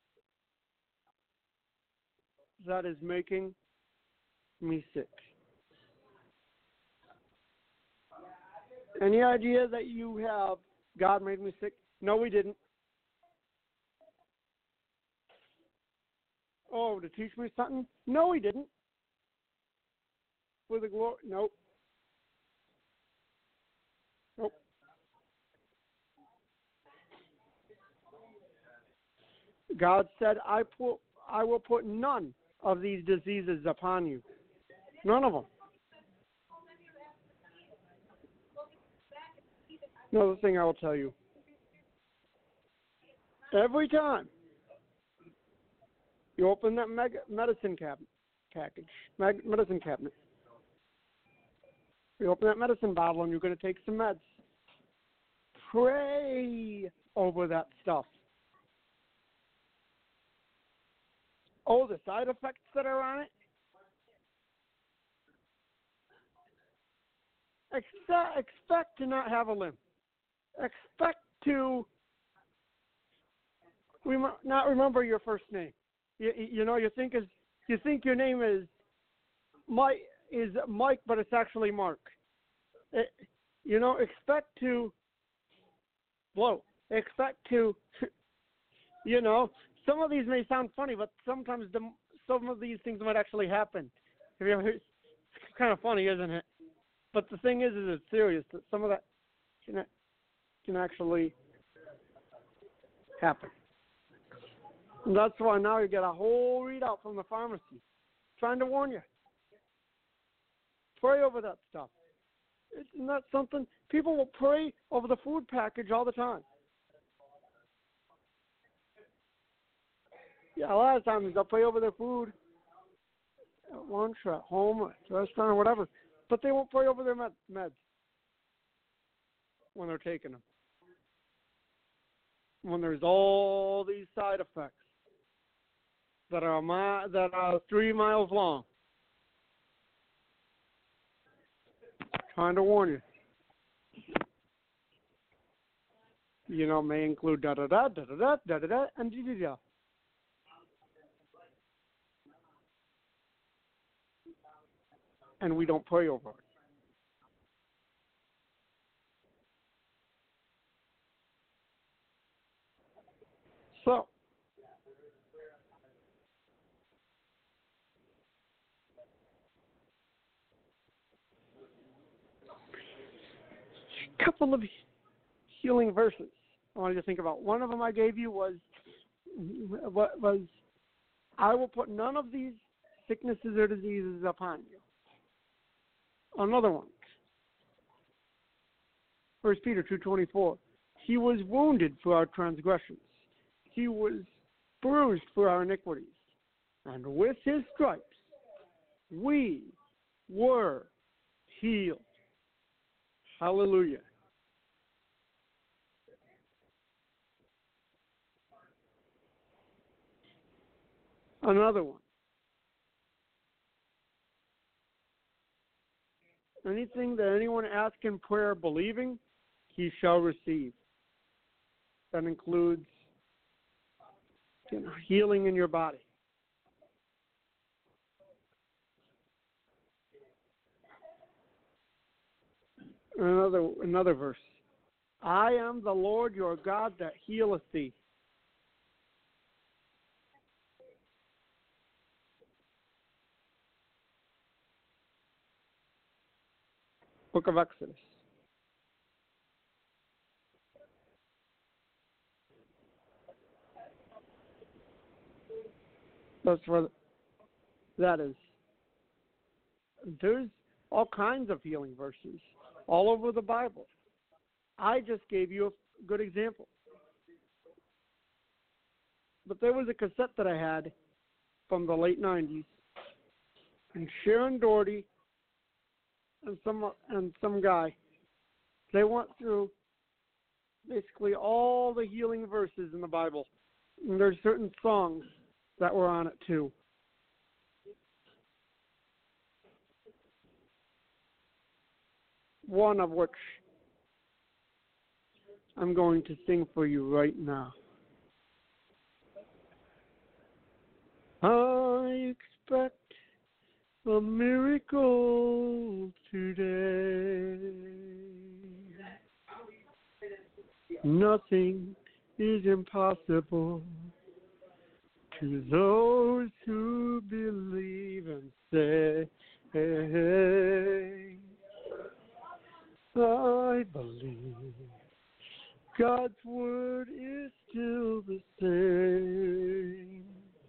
that is making me sick. Any idea that you have God made me sick? No, we didn't. Oh, to teach me something? No, he didn't. For the glory? Nope. Nope. God said, I put, I will put none of these diseases upon you. None of them. Another thing I will tell you. Every time you open that meg- medicine cabinet, package, meg- medicine cabinet, you open that medicine bottle and you're going to take some meds. Pray over that stuff. Oh, the side effects that are on it? Expect, expect to not have a limp. Expect to rem- not remember your first name. You, you know, you think is you think your name is Mike, is Mike, but it's actually Mark. It, you know, expect to blow. Expect to, you know, some of these may sound funny, but sometimes the, some of these things might actually happen. Have you ever, it's kind of funny, isn't it? But the thing is, is it's serious. That some of that can can actually happen. And that's why now you get a whole readout from the pharmacy trying to warn you. Pray over that stuff. Isn't that something? People will pray over the food package all the time. Yeah, a lot of times they'll pray over their food at lunch or at home or at the restaurant or whatever, but they won't pray over their med- meds when they're taking them. When there's all these side effects that are a mi- that are three miles long, trying to warn you. You know, may include da da da da da da da da da and da da da. And we don't pray over it. So, a couple of healing verses I wanted you to think about. One of them I gave you was, what was, I will put none of these sicknesses or diseases upon you. Another one, First Peter two twenty-four. He was wounded for our transgressions. He was bruised for our iniquities. And with his stripes, we were healed. Hallelujah. Another one. Anything that anyone asks in prayer believing, he shall receive. That includes, you know, healing in your body. Another another verse. I am the Lord your God that healeth thee. Book of Exodus. That's where that is. There's all kinds of healing verses all over the Bible. I just gave you a good example. But there was a cassette that I had from the late nineties, and Sharon Doherty and some and some guy, they went through basically all the healing verses in the Bible. And there's certain songs that were on it too. One of which I'm going to sing for you right now. I expect a miracle today. Nothing is impossible to those who believe and say, I believe God's word is still the same.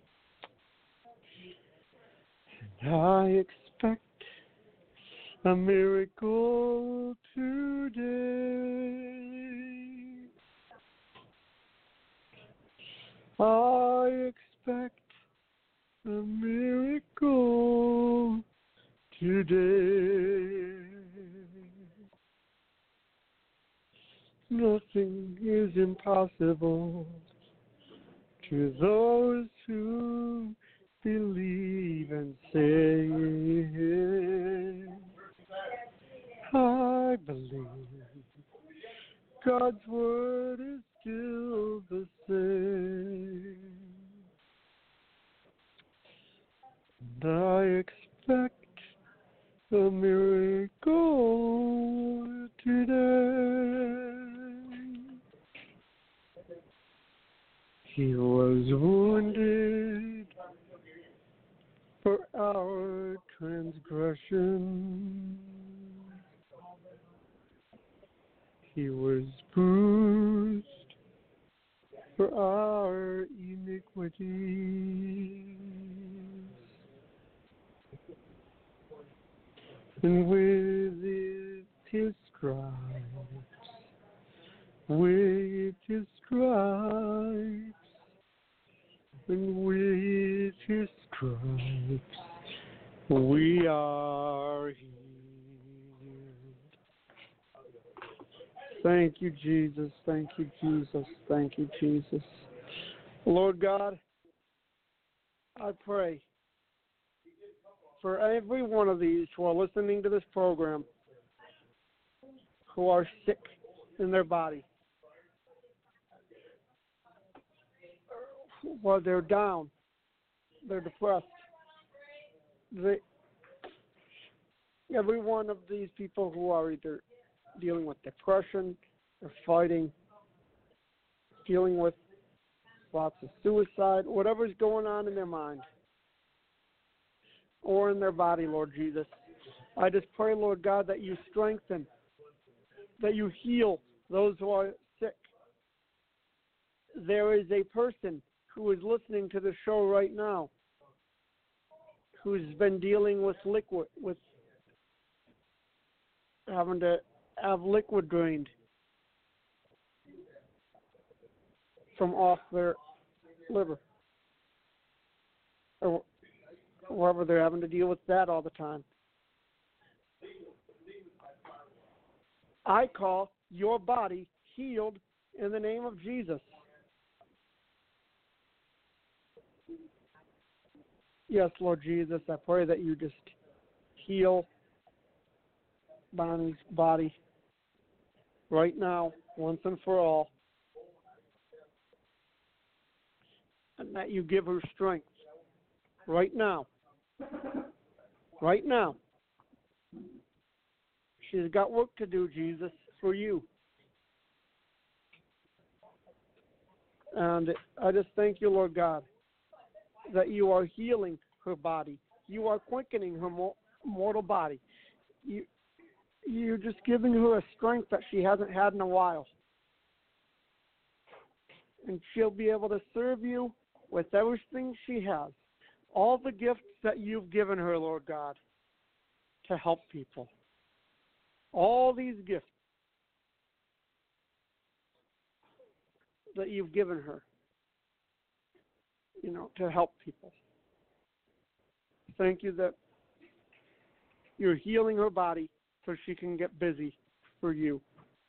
And I expect a miracle today. I expect a miracle today. Nothing is impossible to those who believe and say, I believe God's word is still the same. And I expect a miracle today. He was wounded for our transgression. He was bruised for our iniquities. And with his stripes, with his stripes, and with his stripes, we are healed. Thank you, Jesus. Thank you, Jesus. Thank you, Jesus. Lord God, I pray for every one of these who are listening to this program, who are sick in their body, while they're down, they're depressed. They, every one of these people who are either dealing with depression, or fighting, dealing with thoughts of suicide, whatever's going on in their mind or in their body, Lord Jesus, I just pray, Lord God, that you strengthen, that you heal those who are sick. There is a person who is listening to the show right now who's been dealing with liquid, with having to have liquid drained from off their liver, or wherever they're having to deal with that all the time. I call your body healed in the name of Jesus. Yes, Lord Jesus, I pray that you just heal Bonnie's body right now, once and for all, and that you give her strength right now. Right now. She's got work to do, Jesus, for you. And I just thank you, Lord God, that you are healing her body. You are quickening her mortal body. You, you're just giving her a strength that she hasn't had in a while. And she'll be able to serve you with everything she has. All the gifts that you've given her, Lord God, to help people. All these gifts that you've given her, you know, to help people. Thank you that you're healing her body so she can get busy for you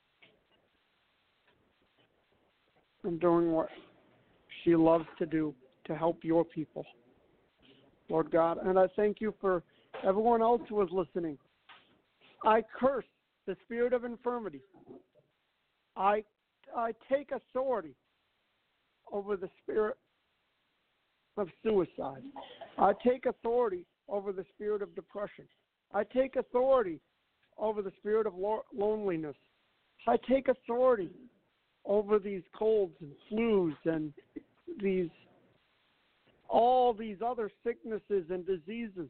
and doing what she loves to do to help your people, Lord God. And I thank you for everyone else who is listening. I curse the spirit of infirmity. I I take authority over the spirit of suicide. I take authority over the spirit of depression. I take authority over the spirit of lo- loneliness. I take authority over these colds and flus and these all these other sicknesses and diseases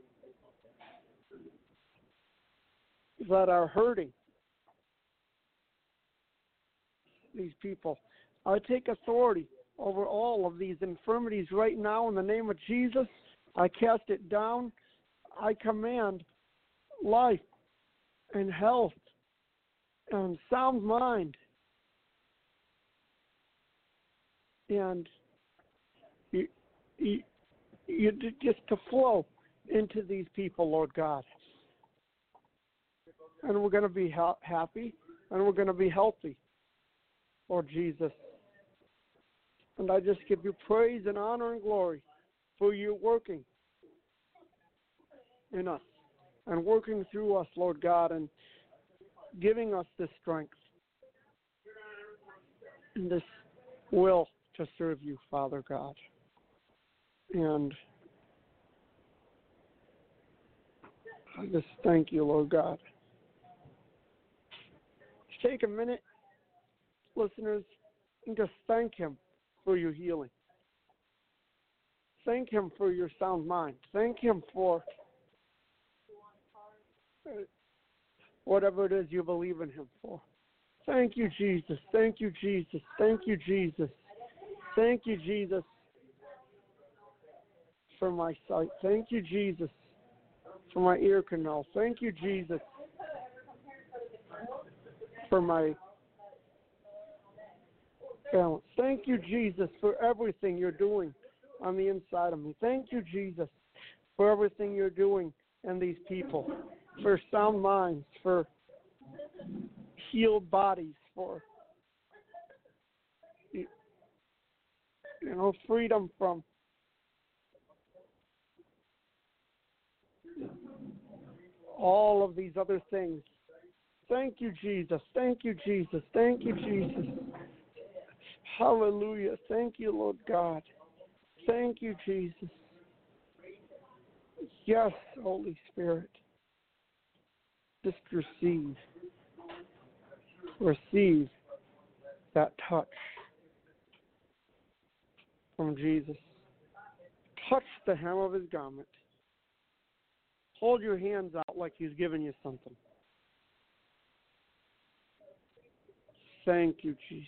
that are hurting these people. I take authority over all of these infirmities right now in the name of Jesus. I cast it down. I command life and health and sound mind and you, you, you just to flow into these people, Lord God. And we're going to be ha- happy and we're going to be healthy, Lord Jesus. And I just give you praise and honor and glory for you working in us and working through us, Lord God, and giving us this strength and this will to serve you, Father God. And I just thank you, Lord God. Just take a minute, listeners, and just thank him for your healing. Thank him for your sound mind. Thank him for whatever it is you believe in him for. Thank you, Jesus. Thank you, Jesus. Thank you, Jesus. Thank you, Jesus, for my sight. Thank you, Jesus, for my ear canal. Thank you, Jesus, for my balance. Thank you, Jesus, for everything you're doing on the inside of me. Thank you, Jesus, for everything you're doing in these people, for sound minds, for healed bodies, for you know, freedom from all of these other things. Thank you, Jesus. Thank you, Jesus. Thank you, Jesus. Hallelujah. Thank you, Lord God. Thank you, Jesus. Yes, Holy Spirit. Just receive. Receive that touch from Jesus. Touch the hem of his garment. Hold your hands out like he's giving you something. Thank you, Jesus.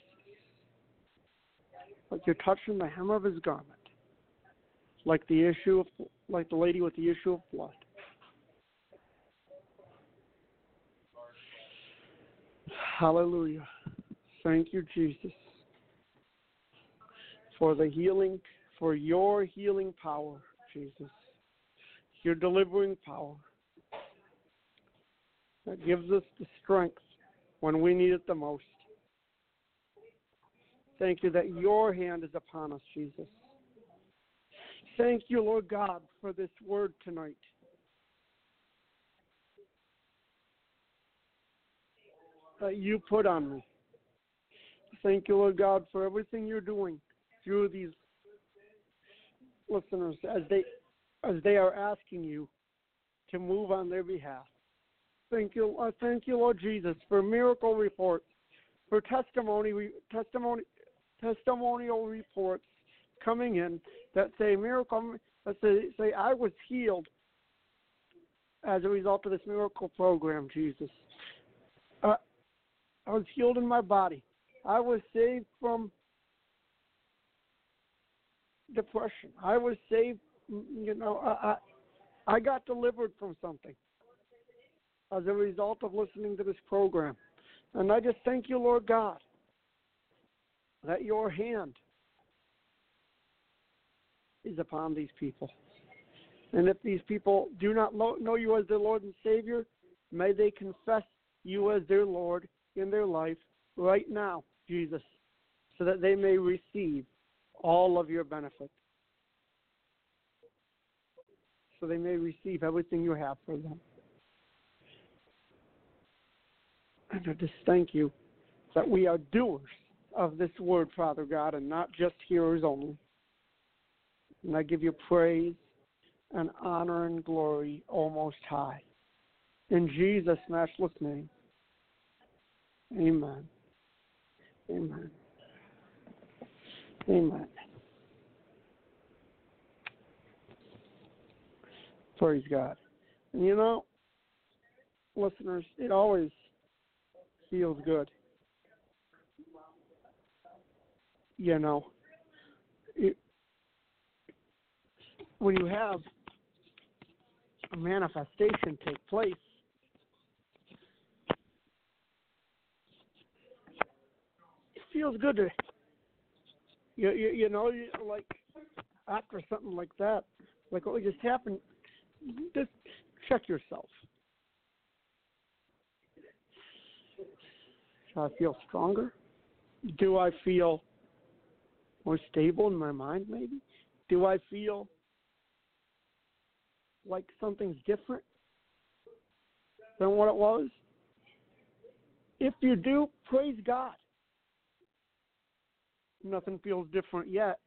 Like you're touching the hem of his garment. Like the issue of, like the lady with the issue of blood. Hallelujah. Thank you, Jesus, for the healing, for your healing power, Jesus. Your delivering power that gives us the strength when we need it the most. Thank you that your hand is upon us, Jesus. Thank you, Lord God, for this word tonight. That you put on me. Thank you, Lord God, for everything you're doing through these listeners as they as they are asking you to move on their behalf. Thank you, uh, thank you, Lord Jesus, for miracle reports, for testimony, testimony, testimonial reports coming in that say miracle, that say, say I was healed as a result of this miracle program, Jesus. Uh, I was healed in my body. I was saved from depression. I was saved, you know, I, I, I got delivered from something as a result of listening to this program. And I just thank you, Lord God, that your hand is upon these people. And if these people do not know you as their Lord and Savior, may they confess you as their Lord in their life right now, Jesus, so that they may receive all of your benefits. So they may receive everything you have for them. And I just thank you that we are doers of this word, Father God, and not just hearers only. And I give you praise and honor and glory, O Most High. In Jesus' matchless name, amen. Amen. Amen. Praise God. And you know, listeners, it always feels good. You know, it, when you have a manifestation take place, it feels good to, you, you, you know, you, like after something like that, like what just happened, just check yourself. Do I feel stronger? Do I feel more stable in my mind, maybe? Do I feel like something's different than what it was? If you do, praise God. Nothing feels different yet.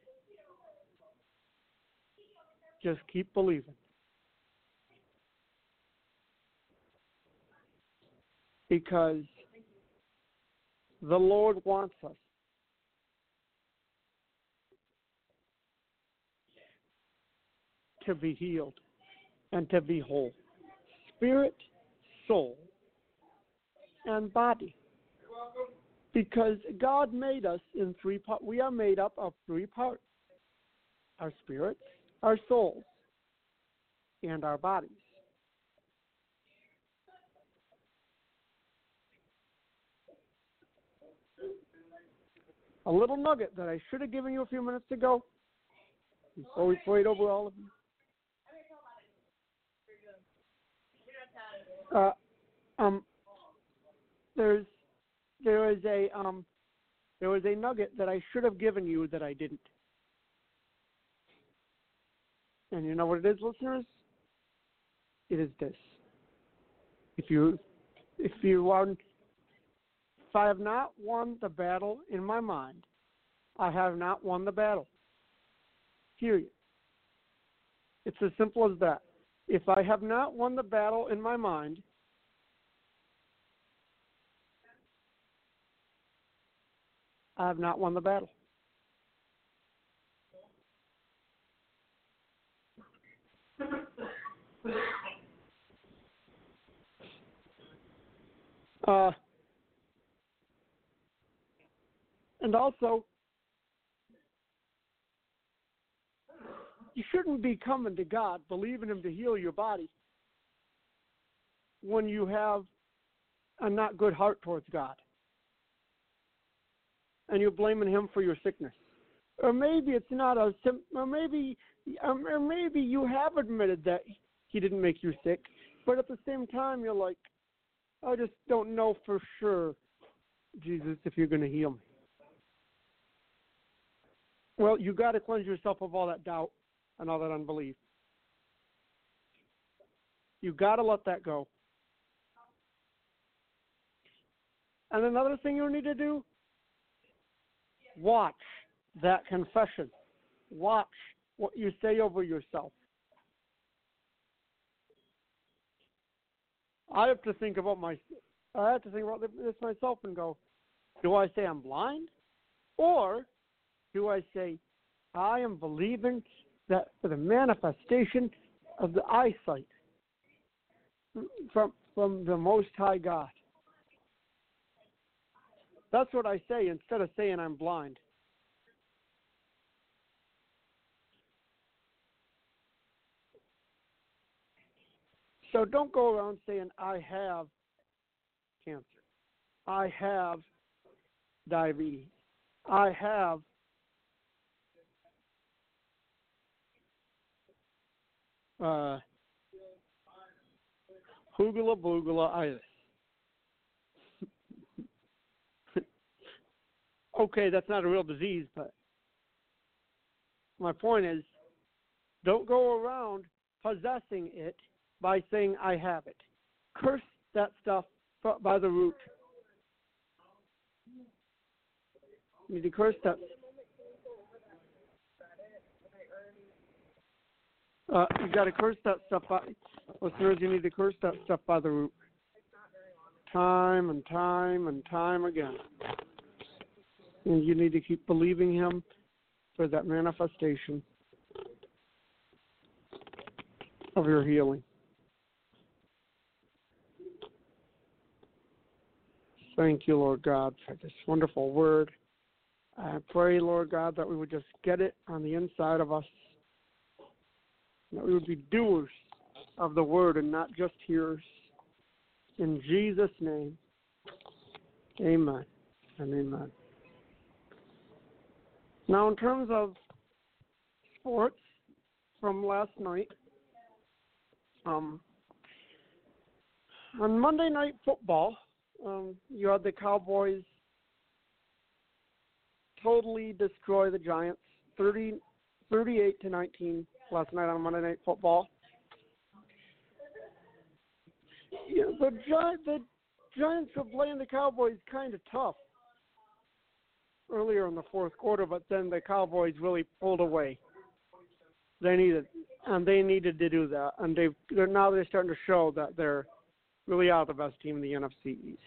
Just keep believing. Because the Lord wants us to be healed and to be whole. Spirit, soul, and body. Because God made us in three parts. We are made up of three parts. Our spirits, our souls, and our bodies. A little nugget that I should have given you a few minutes ago before we prayed over all of you. Uh, um, there's there is a um, there was a nugget that I should have given you that I didn't. And you know what it is, listeners? It is this: if you if you want. If I have not won the battle in my mind, I have not won the battle. Period. It's as simple as that. If I have not won the battle in my mind, I have not won the battle. Uh, and also, you shouldn't be coming to God, believing Him to heal your body when you have a not good heart towards God. And you're blaming Him for your sickness. Or maybe it's not a, or maybe, or maybe you have admitted that He didn't make you sick, but at the same time you're like, I just don't know for sure, Jesus, if you're going to heal me. Well, you got to cleanse yourself of all that doubt and all that unbelief. You got to let that go. And another thing you need to do, watch that confession. Watch what you say over yourself. I have to think about my, I have to think about this myself and go, do I say I'm blind? Or do I say, I am believing that for the manifestation of the eyesight from from the Most High God. That's what I say instead of saying I'm blind. So don't go around saying I have cancer. I have diabetes. I have uh, hoogla boogla itis. Okay, that's not a real disease, but my point is, don't go around possessing it by saying I have it. Curse that stuff by the root. You need to curse that. Uh, you got to curse that stuff by, listeners, you need to curse that stuff by the root. Time and time and time again. And you need to keep believing him for that manifestation of your healing. Thank you, Lord God, for this wonderful word. I pray, Lord God, that we would just get it on the inside of us, that we would be doers of the word and not just hearers. In Jesus' name, amen and amen. Now, in terms of sports from last night, um, on Monday Night Football, um, you had the Cowboys totally destroy the Giants, thirty, thirty-eight to nineteen last night on Monday Night Football. Yeah, the, Gi- the Giants were playing the Cowboys kind of tough earlier in the fourth quarter, but then the Cowboys really pulled away. They needed, and they needed to do that, and they they're now they're starting to show that they're really are the best team in the N F C East.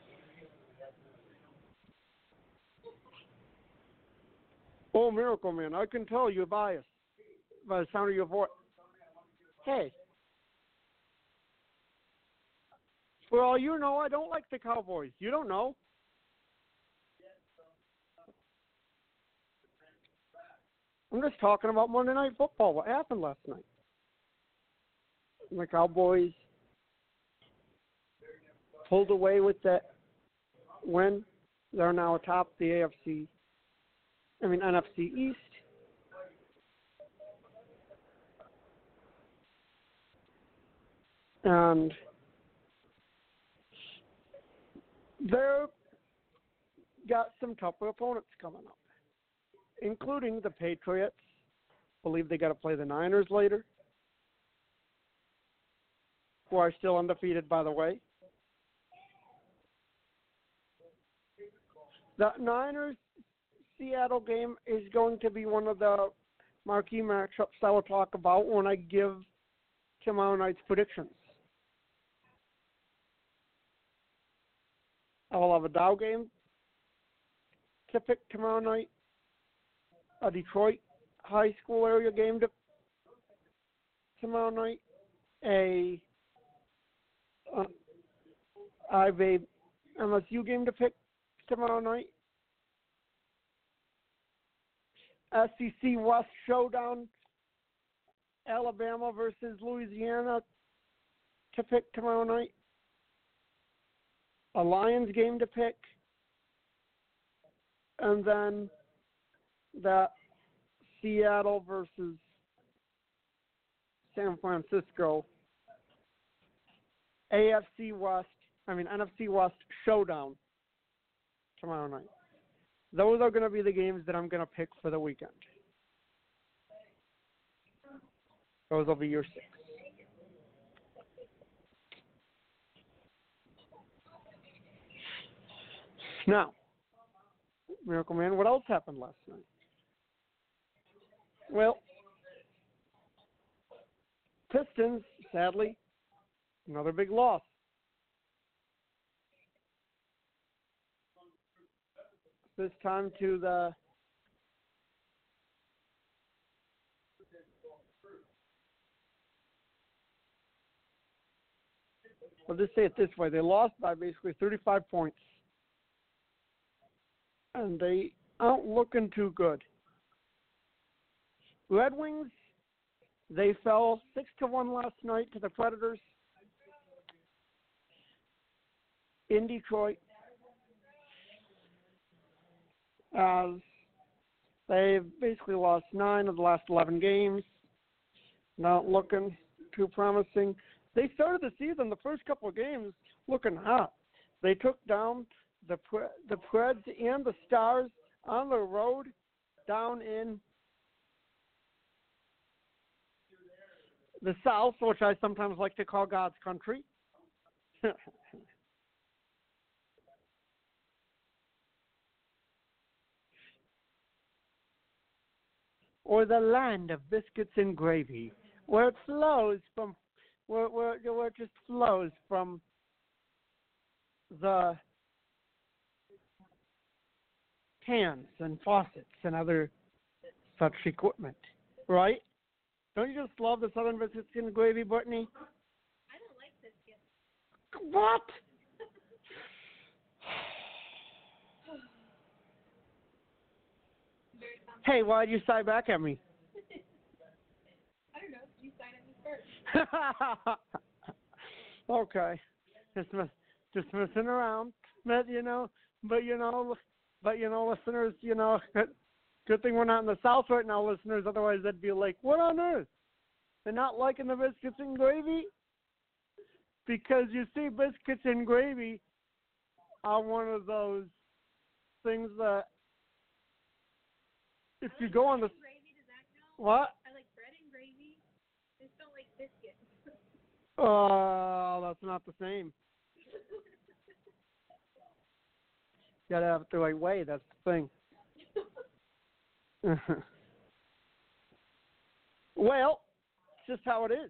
Oh, Miracle Man, I can tell you're biased by the sound of your voice. Hey, for all you know, I don't like the Cowboys. You don't know. I'm just talking about Monday Night Football, what happened last night. And the Cowboys pulled away with that win. They're now atop the A F C, I mean N F C East. And they've got some tougher opponents coming up, including the Patriots. I believe they got to play the Niners later, who are still undefeated, by the way. The Niners-Seattle game is going to be one of the marquee matchups I will talk about when I give tomorrow night's predictions. I will have a Dow game to pick tomorrow night, a Detroit high school area game to tomorrow night, a uh, I have a M S U game to pick tomorrow night, S E C West showdown, Alabama versus Louisiana to pick tomorrow night, a Lions game to pick, and then that Seattle versus San Francisco A F C West, I mean N F C West showdown tomorrow night. Those are going to be the games that I'm going to pick for the weekend. Those will be your six. Now, Miracle Man, what else happened last night? Well, Pistons, sadly, another big loss. This time to the I'll just say it this way: they lost by basically thirty-five points, and they aren't looking too good. Red Wings, they fell six to one last night to the Predators in Detroit, as they've basically lost nine of the last eleven games. Not looking too promising. They started the season, the first couple of games, looking hot. They took down the Pre- the Preds and the Stars on the road down in the South, which I sometimes like to call God's country. Or the land of biscuits and gravy, where it flows from, where, where, where it just flows from the pans and faucets and other such equipment, right? Don't you just love the Southern biscuits and gravy, Brittany? I don't like biscuits. What? Very common. Hey, why'd you sigh back at me? I don't know. You sign at me first. Okay, just miss, just messing around, but you know, but you know, but you know, listeners, you know, good, good thing we're not in the South right now, listeners. Otherwise, they'd be like, "What on earth? They're not liking the biscuits and gravy?" Because you see, biscuits and gravy are one of those things that if you go on the Gravy, does that count? what? I like bread and gravy. I just don't like biscuits. Oh, that's not the same. You gotta have it the right way. That's the thing. Well, it's just how it is.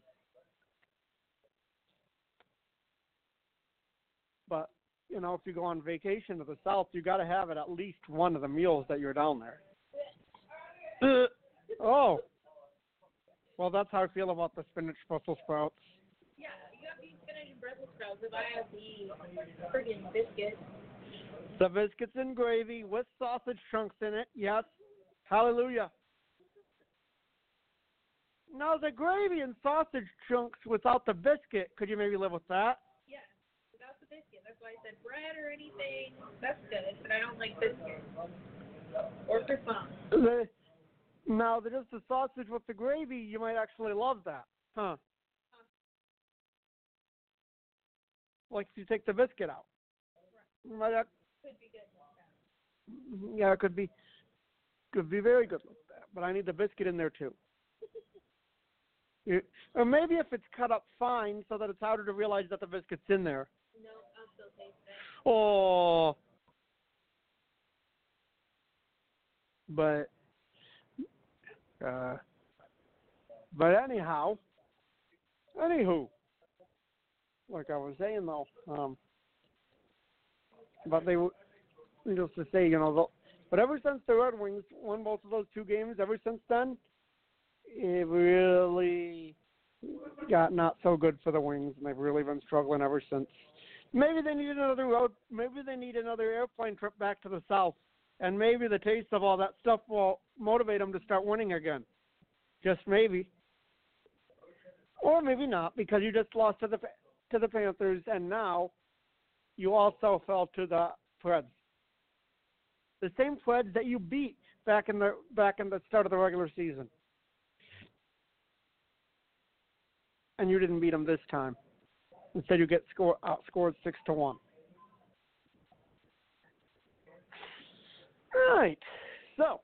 But you know, if you go on vacation to the South, you got to have it at least one of the meals that you're down there. Uh, oh, well, that's how I feel about the spinach Brussels sprouts. Yeah, you got me spinach and Brussels sprouts if I have the friggin' biscuit. The biscuits and gravy with sausage chunks in it. Yes, hallelujah. Now the gravy and sausage chunks without the biscuit. Could you maybe live with that? Yeah, without the biscuit. That's why I said bread or anything. That's good, but I don't like biscuits. Or croissants. The, now, the, just the sausage with the gravy, you might actually love that, huh? Like if you take the biscuit out. You might act- Could be good. yeah, it could be, could be very good like that. But I need the biscuit in there too. You, or maybe if it's cut up fine, so that it's harder to realize that the biscuit's in there. No, I'll still taste it. Oh. But, uh, but anyhow, anywho, like I was saying though, um, but they, needless to say, you know, the, but ever since the Red Wings won both of those two games, ever since then, it really got not so good for the Wings, and they've really been struggling ever since. Maybe they need another road, maybe they need another airplane trip back to the South. And maybe the taste of all that stuff will motivate them to start winning again. Just maybe. Or maybe not, because you just lost to the to the Panthers, and now you also fell to the Preds. The same Preds that you beat back in the back in the start of the regular season. And you didn't beat them this time. Instead, you get score outscored six to one. All right, so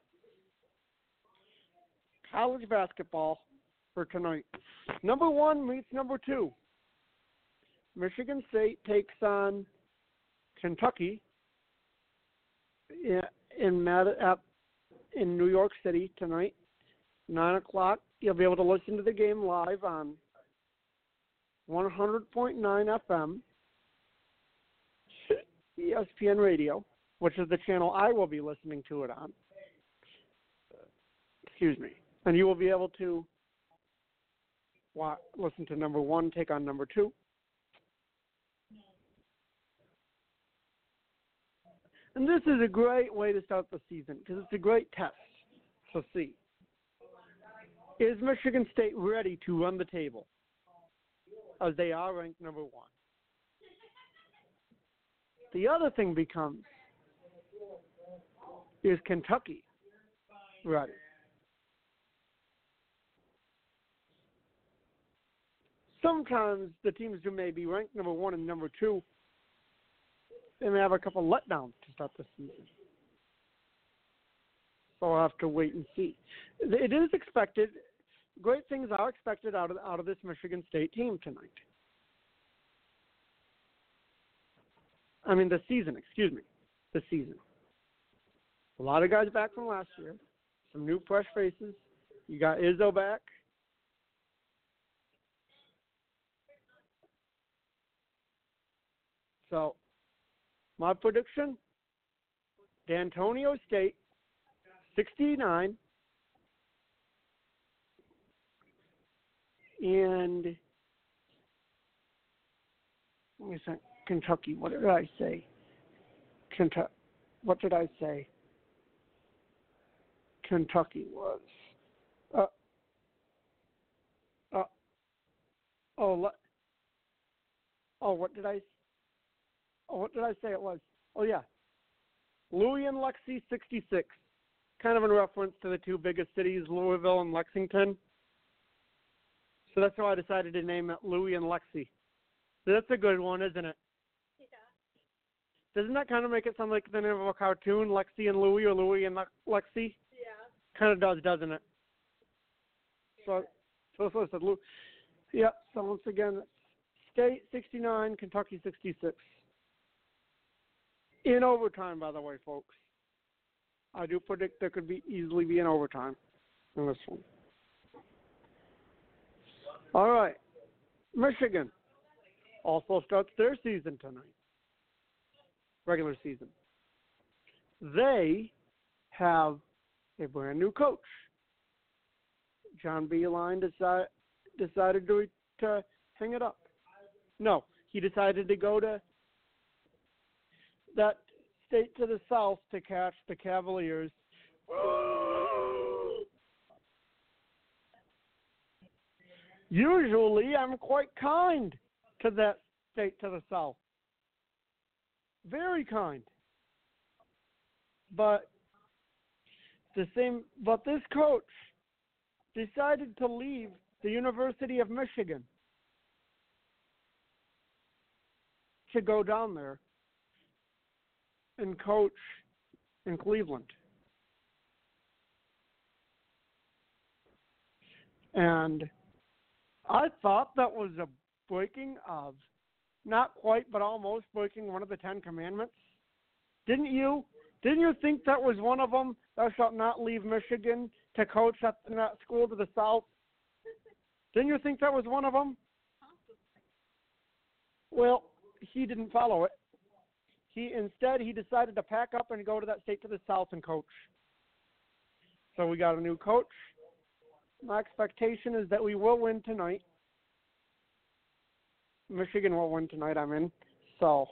college basketball for tonight. Number one meets number two. Michigan State takes on Kentucky in in, in New York City tonight, nine o'clock. You'll be able to listen to the game live on one hundred point nine F M, E S P N Radio, which is the channel I will be listening to it on. Excuse me. And you will be able to watch, listen to number one take on number two. And this is a great way to start the season because it's a great test to see. Is Michigan State ready to run the table? As they are ranked number one. The other thing becomes, is Kentucky ready? Sometimes the teams who may be ranked number one and number two, they may have a couple letdowns to start the season. So we'll have to wait and see. It is expected, great things are expected out of out of this Michigan State team tonight. I mean, the season, excuse me, the season. A lot of guys back from last year, some new fresh faces. You got Izzo back. So, my prediction, D'Antonio State, sixty-nine, and let me think, Kentucky, what did I say? Kentucky, what did I say? Kentucky was. Uh, uh, oh, le- oh, what did I Oh, what did I say it was? Oh, yeah. Louis and Lexi, sixty-six. Kind of in reference to the two biggest cities, Louisville and Lexington. So that's why I decided to name it Louis and Lexi. So that's a good one, isn't it? Yeah. Doesn't that kind of make it sound like the name of a cartoon, Lexi and Louis, or Louis and Lexi? Yeah. Kind of does, doesn't it? So, so, so I said Louis. Yeah, so once again, State, sixty-nine, Kentucky, sixty-six. In overtime, by the way, folks. I do predict there could be easily be an overtime in this one. All right. Michigan also starts their season tonight. Regular season. They have a brand new coach. John Beilein decide, decided to, to hang it up. No, he decided to go to that state to the south to catch the Cavaliers. Usually, I'm quite kind to that state to the south. Very kind. But the same, but this coach decided to leave the University of Michigan to go down there and coach in Cleveland. And I thought that was a breaking of, not quite, but almost breaking one of the Ten Commandments. Didn't you? Didn't you think that was one of them? Thou shalt not leave Michigan to coach at that school to the south. Didn't you think that was one of them? Well, he didn't follow it. He instead he decided to pack up and go to that state to the south and coach. So we got a new coach. My expectation is that we will win tonight. Michigan will win tonight, I'm in. So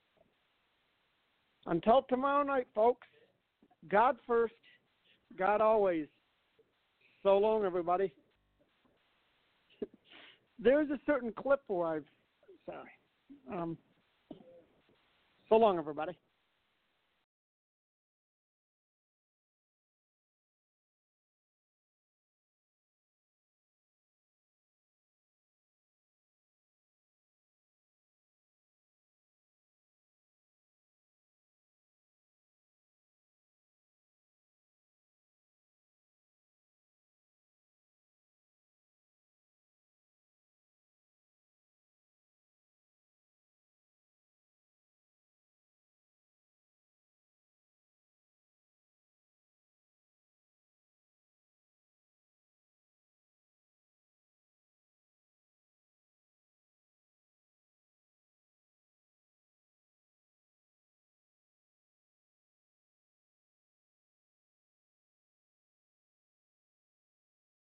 until tomorrow night, folks, God first, God always. So long, everybody. There's a certain clip where I've, sorry. Um, so long, everybody.